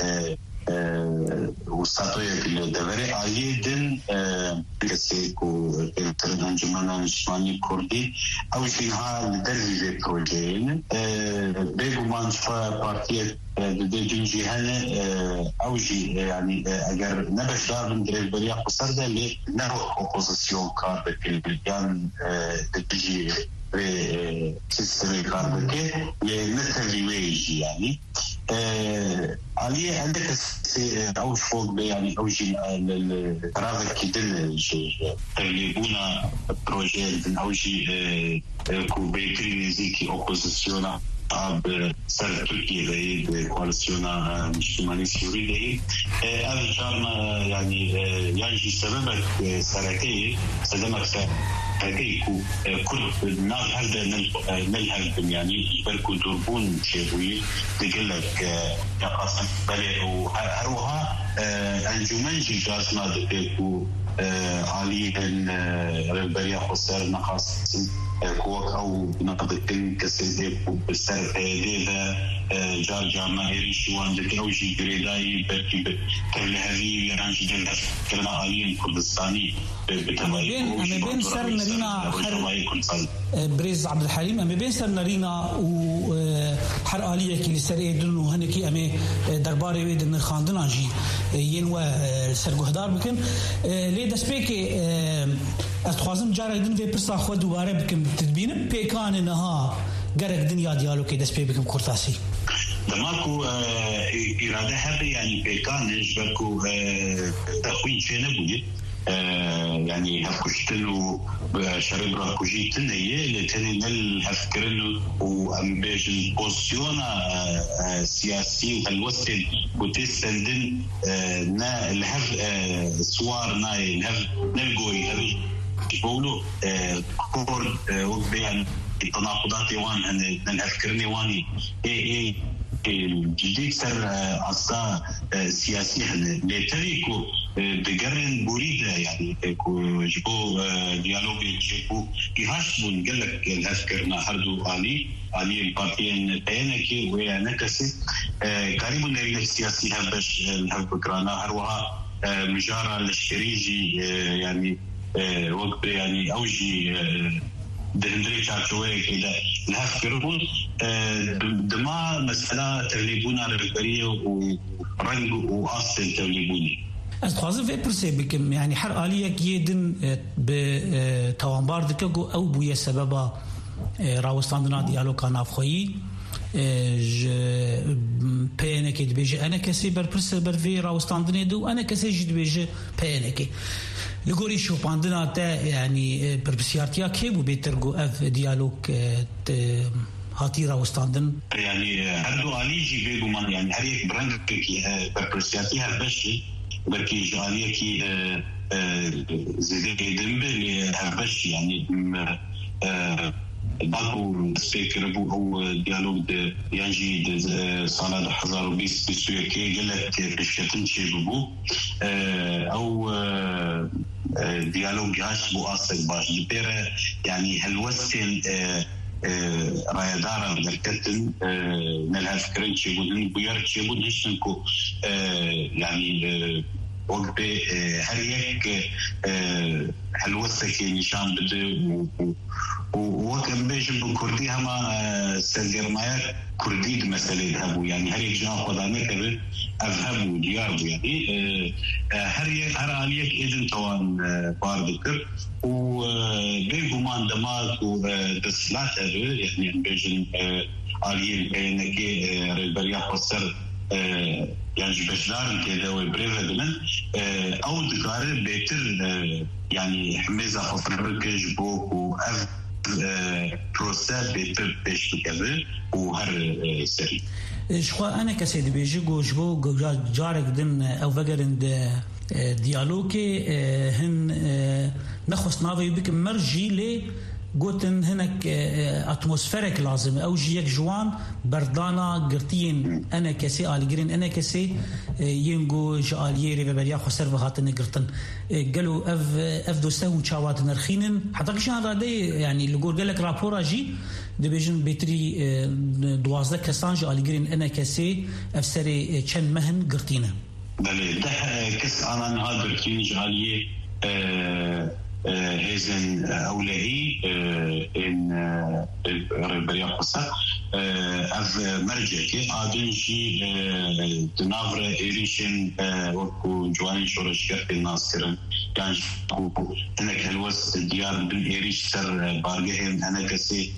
وستاتوية الدفري آلية دن كسيكو تردن جمعنا نشماني كردي أو شينها لدرجة بروجين بيقو مانشفا بارتية دجنجي هنا أوجي يعني أجر نبش دار من دري بريا قصر ده اللي نروح أوبوزيسيون كار بكل دجي سيستم كار بكل لنتري ويجي يعني عليه عندك أوش فوق يعني أوجي الترافق كدل شيء تغلبونا بروجيت من أوجي كوبيتري زيكي أوبوزيسيونا اب سر تركيا دي كواليسيونا مجتمعي سوري دي هذا جارنا يعني يجي سببك سركي سلمك سركي كل ناس هذا نلهل يعني يبركوا دربون شيء يقول لك يا قسم بلي وهروها انجمن جارنا دي عاليين ربيع خسر نقاص كوك أو نقدتين كسيدي بسر هذا جارجا ما يريشوان ذكي أو شيء قريداي بركي كل هذه رانج جل كلام عاليين كردستاني بين سر نرينا بريز عبد الحليم أما بين سر نرينا وحر عالية كي سر إيدن وهنكي أما درباري ويدن خاندنا جي ينوا سر جهدار بكن ليه دسبيكي أتخوازم جارك دن في برسا خود دوباره بكم تدبين بيكان إنها جارك دنيا ديالو كي دسبي بكم كورتاسي دماكو إرادة هذا يعني بيكان نجبكو تخوين شيء نبودي يعني هفكشتلو شرب راكوجي تنية لتنين الهفكرلو وأمبيج البوزيونا سياسي والوسط بوتيسندن نا الهف سوار ناي الهف نلقوي هذي بقولوا كور وبيان التناقضات يوان الهفكرني واني إيه الجديد سر أصلا سياسي لتريكو بقرن بوريدة يعني جبو ديالوج جبو يهاشبون قال لك الهفكرنا هردو علي البارتيين بينكي وينكسي قريب من السياسي هبش الهفكرانا هروها مجارة للشريجي يعني وقت يعني أوجي دهندري شوية كده الهفكرون دما مسألة تغليبونا ربرية ورنج وأصل تغليبوني أستخدم في برسي بكم يعني حر آلية كيدن بتوانبار دكجو أو بويا سببا راوستاندنا ديالو كان أفخي بينك كده بيجي أنا كسي بربرس برفي راوستاندني دو أنا كسي جد بيجي بينك لقولي شو عندنا تا يعني بربسيارتيا كيبو بيترجو اف ديالوج هاتيرا وستاندن يعني هردو عليجي بيجو من يعني هريك برانك بربسيارتيا بشي بركي جاليه كي زيد دمبل هبش يعني باكو سبيكربو او ديالوج يانجي سنه 2020 بسويكي قالت رشتن شيبو او ديالوج هاش بو اصل باش دبيره يعني هالوسن رايدارا لكتن نلها فكرين شيبودن بيار شيبود هشنكو يعني وقت هريك هالوسكي نشان بده وكم بيجن بكردي هما سلجرمايا كردي مسألة ذهبوا يعني هريك جان خدانة كبير أذهبوا دياربوا يعني هر عليك إذن توان باردكر وبيجوا مان دماغ ودسلات يعني بيجن عليك بينك ربيع خسر يعني بجدار كده وبريفة بنا أو دكار بيتر يعني حميزة خفرك جبوك وأف بروسا بيتر بيش كذا وهر سري. شو أنا كسيد بيجي جبوك جارك دن أو فجرند ديالوجي هن نخص نافي بك مرجي لي قوتن هناك اتموسفيرك لازم او جيك جوان بردانا قرتين انا كسي الجرين انا كسي ينجو جاليري ببريا خسر وهاتن قرتن قالوا اف دوستو تشاوات نرخينن حتى كشان رادي يعني اللي قال لك رابورا جي دبيجن بيتري 12 كسان جاليرين انا كسي افسري تشن مهن قرتينه بله ده كس انا نهار قرتين جاليه هيزن أولهي إن ربيع قصة أف مرجعك آدنشي تنافر إيريشن وكو جواني شورش كرت الناس كرن يعني هناك هالوسط ديار بن إيريش سر بارجهم أنا كسي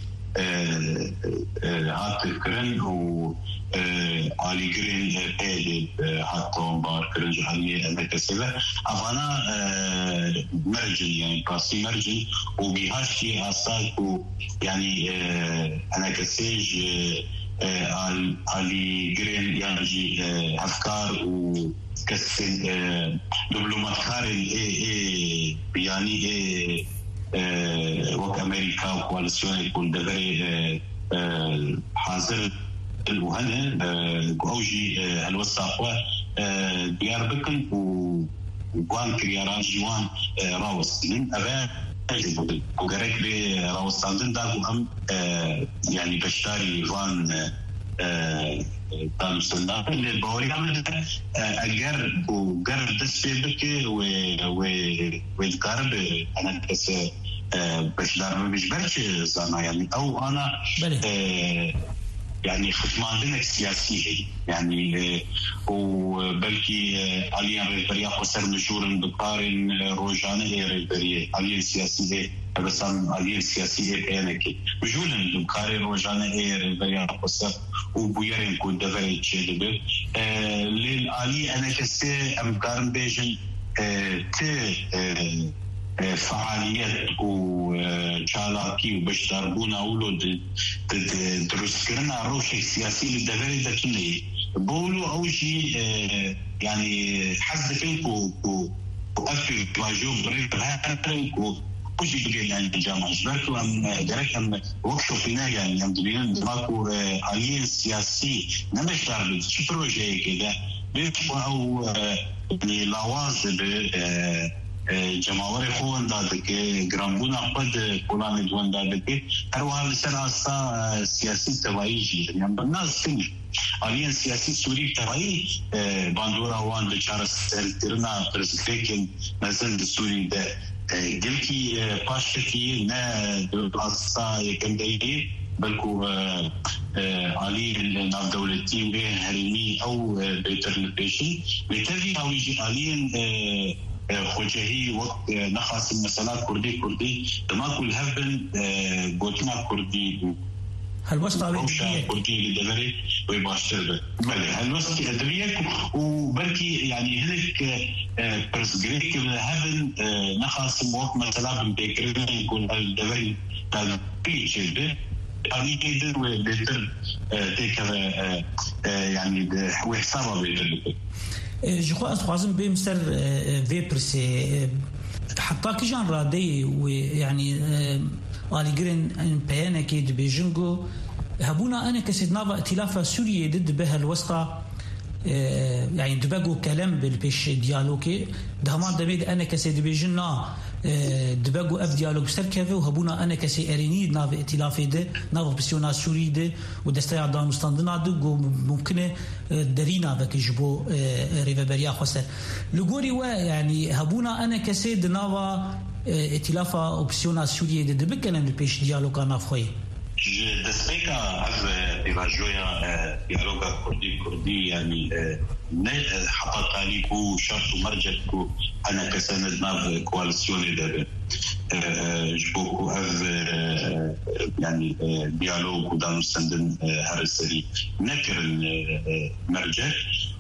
هات كرن و عالي جرين تاجد حتى بار كرن جهني أنا كسبه أفانا مرجن يعني قاسي مرجن وبيهاشي أصلاً يعني أنا كسيج عالي جرين يعني أفكار وكسر دبلوماتكار يعني وك أمريكا وكواليسيون يكون دغري حاضر وهنا أوجي الوساقة ديار بكن وان كرياران جوان راوستين أبا وقريك براوستاندن داغو هم يعني بشتاري وان تامسنا اللي باوري عمل اگر وقر دسبي بك والقرب انا بس بشدار مش برش زانا يعني او انا يعني خدماتنا السياسية يعني وبلكي عليا ريبريا قصر مشهور بقارن روجانة ريبريا عليا السياسية بس عليا السياسية أنا كي مشهور بقارن روجانة ريبريا قصر وبيرين كود دفرت شيء دبل للعلي أنا كسي أمكارن بيجن فعاليات وشالاكي وبشتربونا أولو درسكرنا روش السياسي للدفاري ذاتوني بقولوا أول شيء يعني حد فيكو وأفل واجوب بريد هاتريكو وشي بقى يعني الجامعة جبركو أم درك أم وقشو فينا يعني أم دبينون دماغو عاليين سياسي نمشتر شي بروجي كده بيفوا أو يعني لوازب جماعة خوان دادك جرامبونا قد كلام دوان دادك أروح لسنا أصلا سياسي توايجي يعني بالناس كن عليا سياسي سوري تواي باندورا وان لشارس ترنا برسكين مثلا السوري ده قلتي باشتكي نا دواسا يكندي بلكو علي الناف دولتين به هرمي أو بيتر البيشي بتالي أو يجي عليا خوجهي وقت نخاص المسألة كردي تماكو الهبل قوتنا كردي هالوسط على كردي لدبري ويباشر بله هالوسط أدبيك وبركي يعني هناك برسجريك الهبل نخاص وقت مسألة بيكرنا يكون الدبري تلقي شيء يعني كده وبيتر تكذا يعني وحسابه بيتر Je crois أصحابهم بمستر فيبرس حتى كجان رادي ويعني على جرين بيانا كيد بيجنجو هبونا أنا كسيد نافا ائتلاف سوريا ضد بها الوسطى يعني دبقوا كلام بالبيش ديالوكي دهمان دميد أنا كسيد بيجنا دبقوا أف ديالوج سركفه وهبونا أنا كسي أريني ناف ائتلافي ده ناف بسيونا سوري ده ودستيع دان مستندنا ده ممكن درينا بكجبو ريفبريا خسر لقولي يعني هبونا أنا كسيد ناف ائتلافا أوبسيونا سوري ده دبقنا من البيش ديالوج نافخي دستيكا أف إيفاجويا ديالوجا كردي يعني حتى تاريخو شرط مرجعكو أنا كسند ناف كواليسيوني ده جبوكو أف يعني ديالوج ودانو سندن هرسري نكر المرجع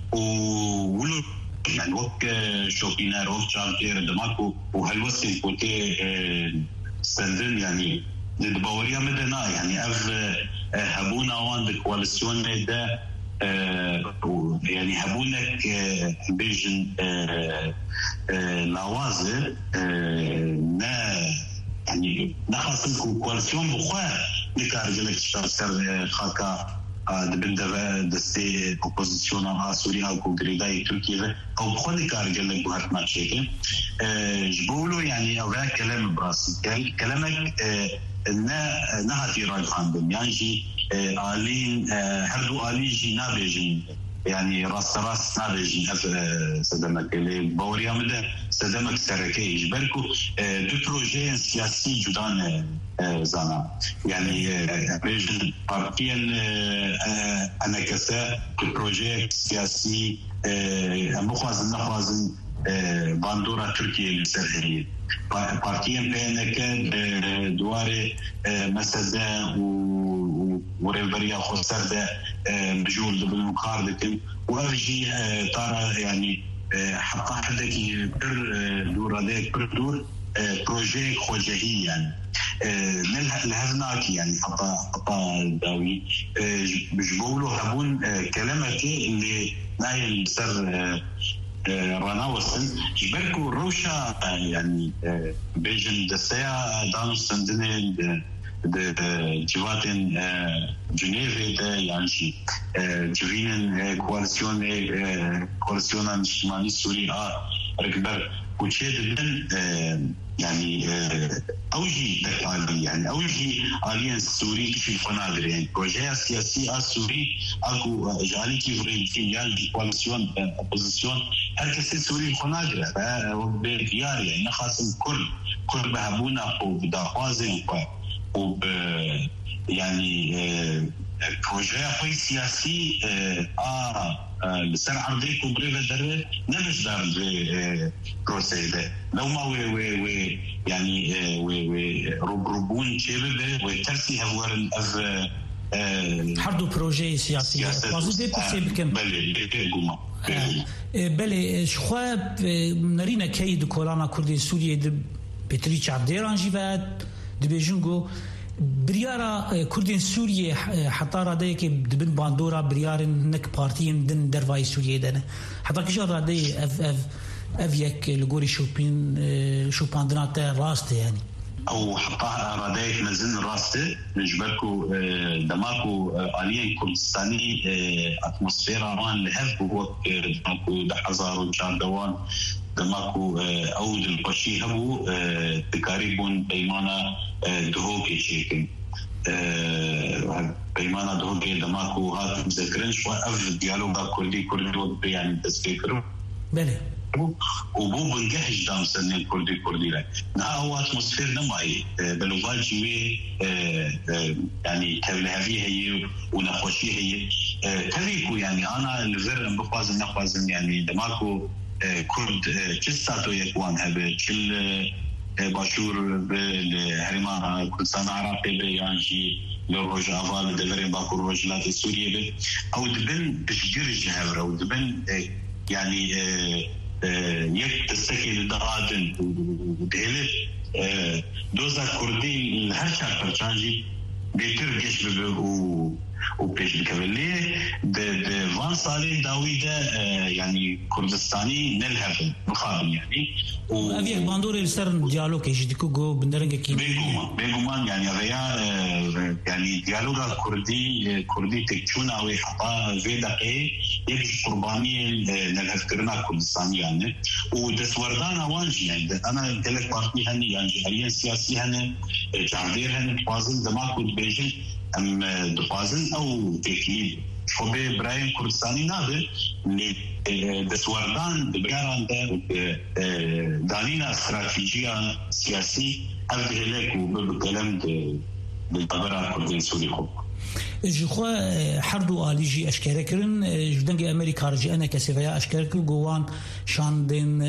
ولو يعني وقت شوبينار وقت شامتير دماكو وهالوسط كوتي سندن يعني للبورية مدنا يعني أف هبونا وان بالكواليسيون ده يعني هبونك بيجن لوازر نا يعني نخاص كواليسيون بخوا نكارجلك شخصر خاكا دبندبا دستي اوبوزيسيون سوريا وكونغريداي تركيا او بخوا نكارجلك بهرتنا شيء جبولو يعني او كلام براس كلامك نهاتي راجعان بهم يعني آلين هردو آلين جي نابجين يعني راس نابجين سدمك اللي باوريا مده سدمك سركي جبركو دو بروجي سياسي جدان زانا يعني بيجن بارتين أنا كسا بروجي سياسي مخازن نخازن باندورا تركيا السرحية بارتين بينك دواري مسدا وريبريا خسرده بجول بالمقارنة وأرجي ترى يعني حتى حدك دور هذاك دور بروجي خوجهي يعني لهذناك يعني حتى داوي بجبولو هبون كلامك اللي نايل سر رانا وصل جبركو روشا يعني بيجن دسيا دانو سندنين جواتن جنيفي ده يعني شيء جوينن كواليسيون اجتماعي سوري ركبر وشيد من يعني اوجي دكالي يعني اوجي الين السوري في القنادر يعني بروجيه سياسي السوري اكو جالي كيف ريتي يعني كواليسيون اوبوزيسيون هركس السوري القنادر وبديار يعني خاصم كل بهبونا وبداخوازن وب يعني بروجيه خوي سياسي لسان عرضي كوبري بدر نمش دار بروسيده لو ما وي يعني وي ربون شباب وترسي هور الاف حردو بروجي سياسي قصدي بكم بله شخواب نرينا كيد كولانا كردي سوريا بتريتش عبديرانجي فات دبيجونغو بريارا كردين سوريا حتى رادي كي دبن باندورا بريار نك بارتين دن درفاي سوريا دنا حتى كيش رادي اف يك لغوري شوبان دناتا راست يعني او حتى رادي نزل راسته نجبركو دماكو الين كردستاني اتموسفيرا مان لهف هو دماكو دحزار وجاردوان دماكو اود القشي هبو تقريبا بيمانا دهوكي شيكن بيمانا دهوكي دماكو هات مذكرين شو اف ديالوغا كردي يعني تسفكروا بله وبو بنجهش دام سنين كردي لا هو اتموسفير نماي بلوفاجي يعني تبلهفي هي ونخوشي هي تريكو يعني انا الفيرن بقازم يعني دماكو كرد كستاتو يكوان هبه كل باشور بالهرمان كردستان عراقي بيانجي لروج افال دبرين باكور رجلات سوريا او دبن بشجرج هبره او دبن يعني يك تستكيل دغادن ودهلت دوزا كردي هر شهر برشانجي بيتر جيش وبيش بكبليه ده فان صالين داويدة يعني كردستاني نلهف مخابن يعني أبيك باندوري السر ديالوج يجدكو جو بندرنجة كي بيجومان يعني غيا يعني ديالوجا كردي تكشونا وحقا في دقيقة يجي قرباني نلهف كرنا كردستاني يعني ودسوردانا وانجي يعني أنا تلك بارتي هني يعني حاليا سياسي هني تعبير هني فازل دماغ بيجي ام دفازن او تكليل شوبي براين كردستاني نابه دسوردان دبران دانينا استراتيجية سياسي أبدأ لك وبالكلام بالطبرة كردين سوري خوب جخوا حردو آليجي أشكره كرن جدنجي أمريكا رجي أنا كسيفيا أشكره كرن جوان شاندن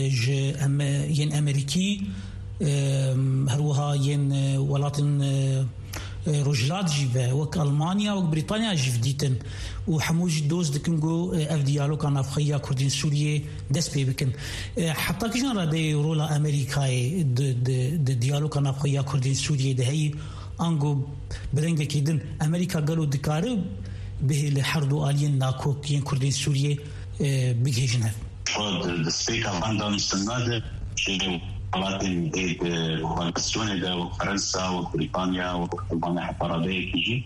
ين أمريكي هروها ين ولاتن رجلات جيفه وك ألمانيا وك بريطانيا جيفديتن وحموج دوز دكنجو اف ديالوج انا فخيا كردين سوريا دس بي بكن حتى كجان رادي رولا امريكاي د ديالوج انا فخيا كردين سوريا ده هي انجو برنج كيدن امريكا قالوا دكارو به الحرب الين ناكوك ين كردين سوريا بيجيجنا the speaker عندهم استناد شيء ولكن الكونفدرالية ده وفرنسا وبريطانيا وألمانيا حتى رادية تيجي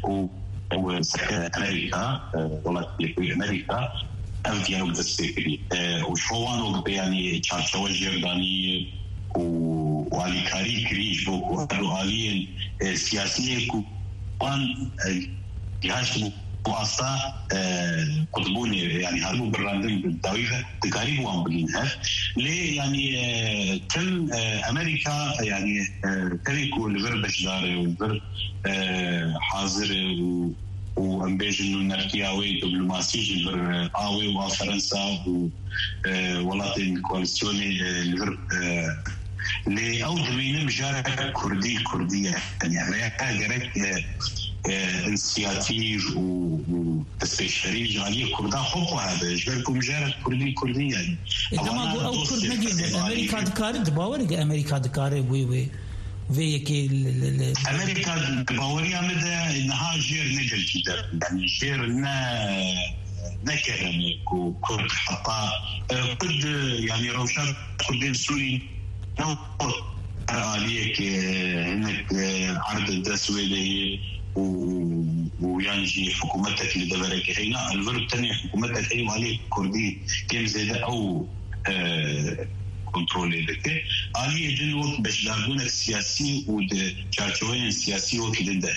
وأمريكا ولكن أمريكا أفضل دستيكري وشوان وقت يعني تشارشوا جرداني وعلي كاري كريش بوكو آليين سياسية كوان جهاز وأصلا قطبوني يعني هارو براندن بالدويفة تقارب وان بلينها ليه يعني كل أمريكا يعني تريكو الغرب بشداري والغرب حاضر وأمبيجن ونركياوي دبلوماسي الغرب آوي وفرنسا وولاتين كواليسيوني الغرب ليه أو دمين مجارة كردية يعني غيرك انسياتيف وتسبيشري جالية كردان خوفوا هذا جبالكم مجارة كردي يعني أو كرد نجي أمريكا دكاري دباوري أمريكا دكاري وي ويكي أمريكا دباوري أمدا إنها جير نجل كده يعني جير نكرمي كرد حتى قد يعني روشات كردين سوري عليك إنك عرض الدسويلي ويانجي حكومتك اللي دبرك هنا الفرق الثاني حكومتك أيوة عليك كردي كيف زي ده أو كنترول دكه آلية جن وقت بشلاقون السياسي وشارشوين السياسي وقت ده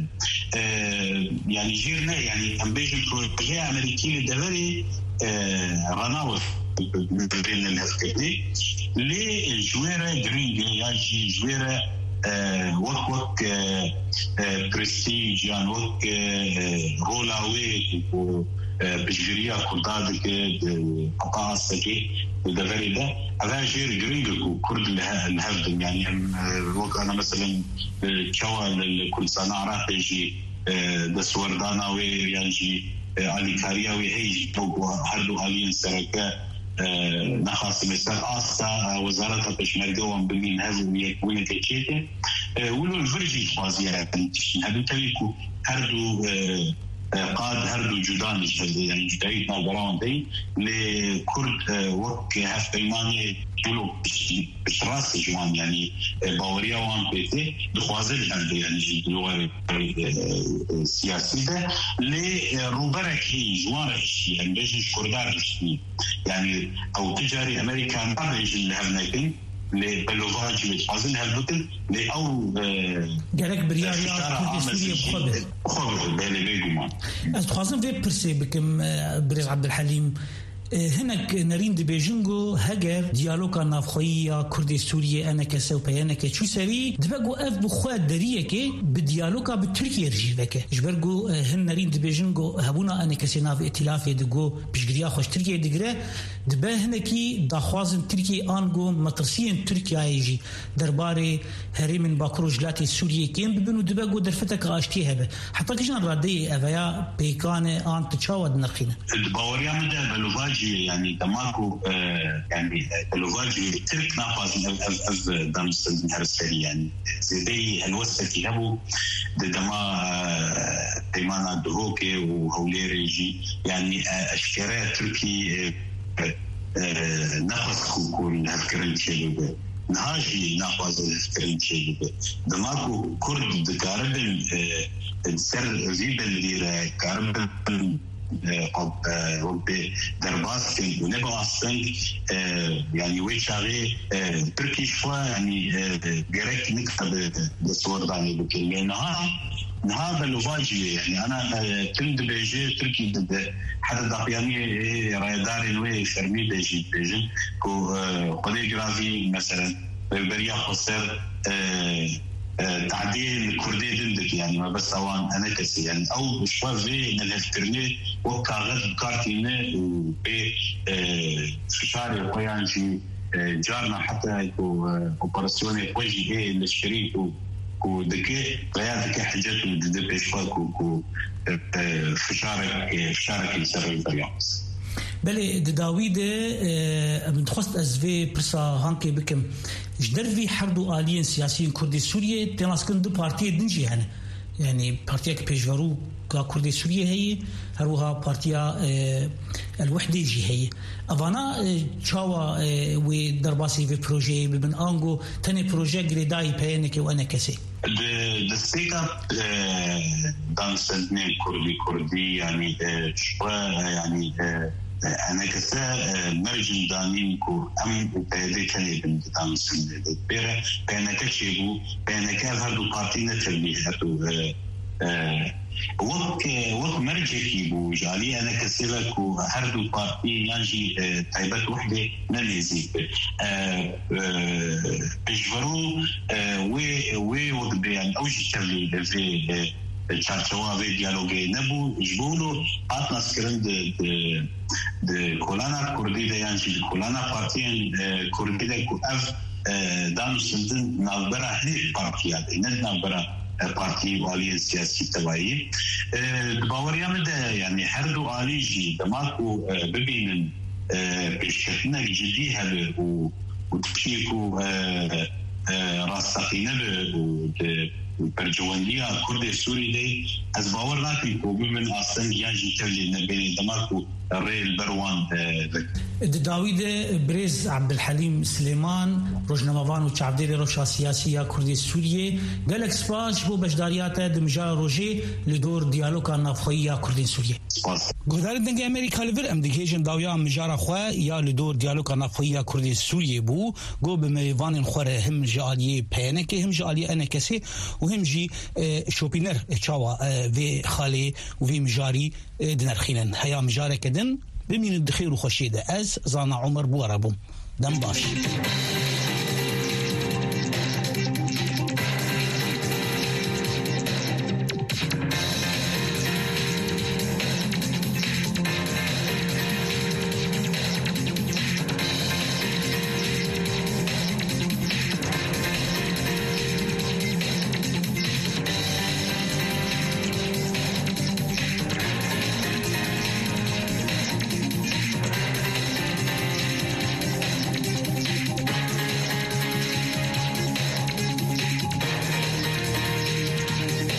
يعني جيرنا يعني أمبيجن بروجيه أمريكي لدوري رناوة بين الهفكري لجويرة جرينجا يعني جويرة وك برستيج يعني وك رولاوي بجريا كردادك أقاصك الدفاري ده هذا شيء جرينجو كرد الهفدم يعني وك أنا مثلا كوا كل سنة عراق يجي دسورداناوي يجي علي كارياوي هي هردو علي سركة نخاص مثلا آسا وزارة البشمركة ومبنين هذا وين كيتشيته ولو الفرجي خوازي يعني هذا تريكو هردو قاد هردو جدان يعني جدايت ناقران دي لكرد وك هف بيماني كيلو بشراس جوان يعني باوريا وان بيتي بخوازل هندي يعني جدوار سياسي ده لروبرك هي جوارش يعني بيجي كردارش يعني او تجاري امريكا ما بيجي لهذناكين لبلوفاج وحازن هالبطل لأو جالك برياريات كل سوريا بخبر بالي بيجومان أتخاصم في برسي بكم بريز عبد الحليم هناك نارين دي بيجنجو هجر ديالوغا نافخوية كردي سوريا أنا كسو بيانك شو سري دبقوا أف بخوات دريكي بديالوغا بتركيا رجيبك جبرجو هن نارين دي بيجنجو هبونا أنا كسينا في ائتلاف دقو بشجريا خوش تركيا دقرة دبا هناكي داخوازن تركيا آنجو مطرسين تركيا يجي درباري هري من باكرو جلاتي سوريا كين ببنو دبقوا درفتك عاشتي هبه حتى كيشان رادي أفيا بيكانة آن تشاود نرخينا الباوريا مدى بلوفاج يعني دماغه يعني تلوفاجي ترك نافذ از دمس الهرسري يعني زي الوسطي هبو دما ديمانا دهوكي وهوليريجي يعني اشكرا تركي نفس كون هالكرنتي نهاجي نافذ الهرسري دماغه كرد دكاربن السر زيد اللي كاربن درباس ونبغى أصلاً يعني ويشاري تركي شوي يعني جريك نكتب بصور داني بكلمة نها بلوفاجي يعني أنا تند بيجي تركي حتى دقياني رايداري نوي فرمي بيجي كو قدي جرافي مثلا بريا خسر تعديل الكردي دندك يعني ما بس اوان انا كسي يعني او شوي في الانترنت وكاغذ كارتينه وبي فشاري ويانجي جارنا حتى يكو اوبراسيوني وجي ايه الشريك ودكي بيان دكي حاجات ودي شوي كو فشارك يسر البيانس بله داويده من خست ازفي برسا هانكي بكم جدرفي حردو آليين سياسيين كردي سوريا تناسكن دو بارتي دنجي يعني بارتيا كبيجفارو كردي سوريا هي هروها بارتيا الوحدة جي هي أفانا شاوا ودرباسي في بروجي ببن آنغو تاني بروجي قريداي بيانك وأنا كسي دستيكا دانسنتنين كردي يعني شوى يعني أنا كسا مرجن دانين كو أم وبيدي كني بندام سند بيرة بينك شيبو بينك هذا بارتينا تربيه وقت مرجكي بو جالي أنا كسيلا كو هردو بارتي ينجي تايبات وحدة نلزي بجبرو وقت بيان أوجي ترلي في چارچوبه دیالوگی نبود جبولو آتناس کرند د کولانا کردی دیان چی کولانا پارتیان کردی ده کو اف دانشندن نابرا هی پارتیات نه نابرا پارتی والی سیاسی تبایی باوریام ده یعنی هر دو آلیجی دماغو ببینن پیشکتنا جدی هله و تشیکو راستقینه به برجوانية كردي سوري دي از باور ناكي كو من اصلا ياجي تولي نبيني دماغو الريل بروان داوود بريز عبد الحليم سليمان روجنامافان وتشعبديري روشا سياسية كردي سوريا قالك سباس بو بجداريات دمجار روجي لدور ديالوغا نافخوية كردي سوريا قدار دنگ امريكا لفر ام ديكيجن داويا مجارا خوا يا لدور ديالوغا نافخوية كردي سوريا بو قو بميوان خوره هم جاليه بينك هم جاليه انا كسي وهم جي شوبينر تشاوا في خالي وفي مجاري دنرخينن هيا مجارك دن بمين الدخير وخشيده از زانا عمر بواربم دم باش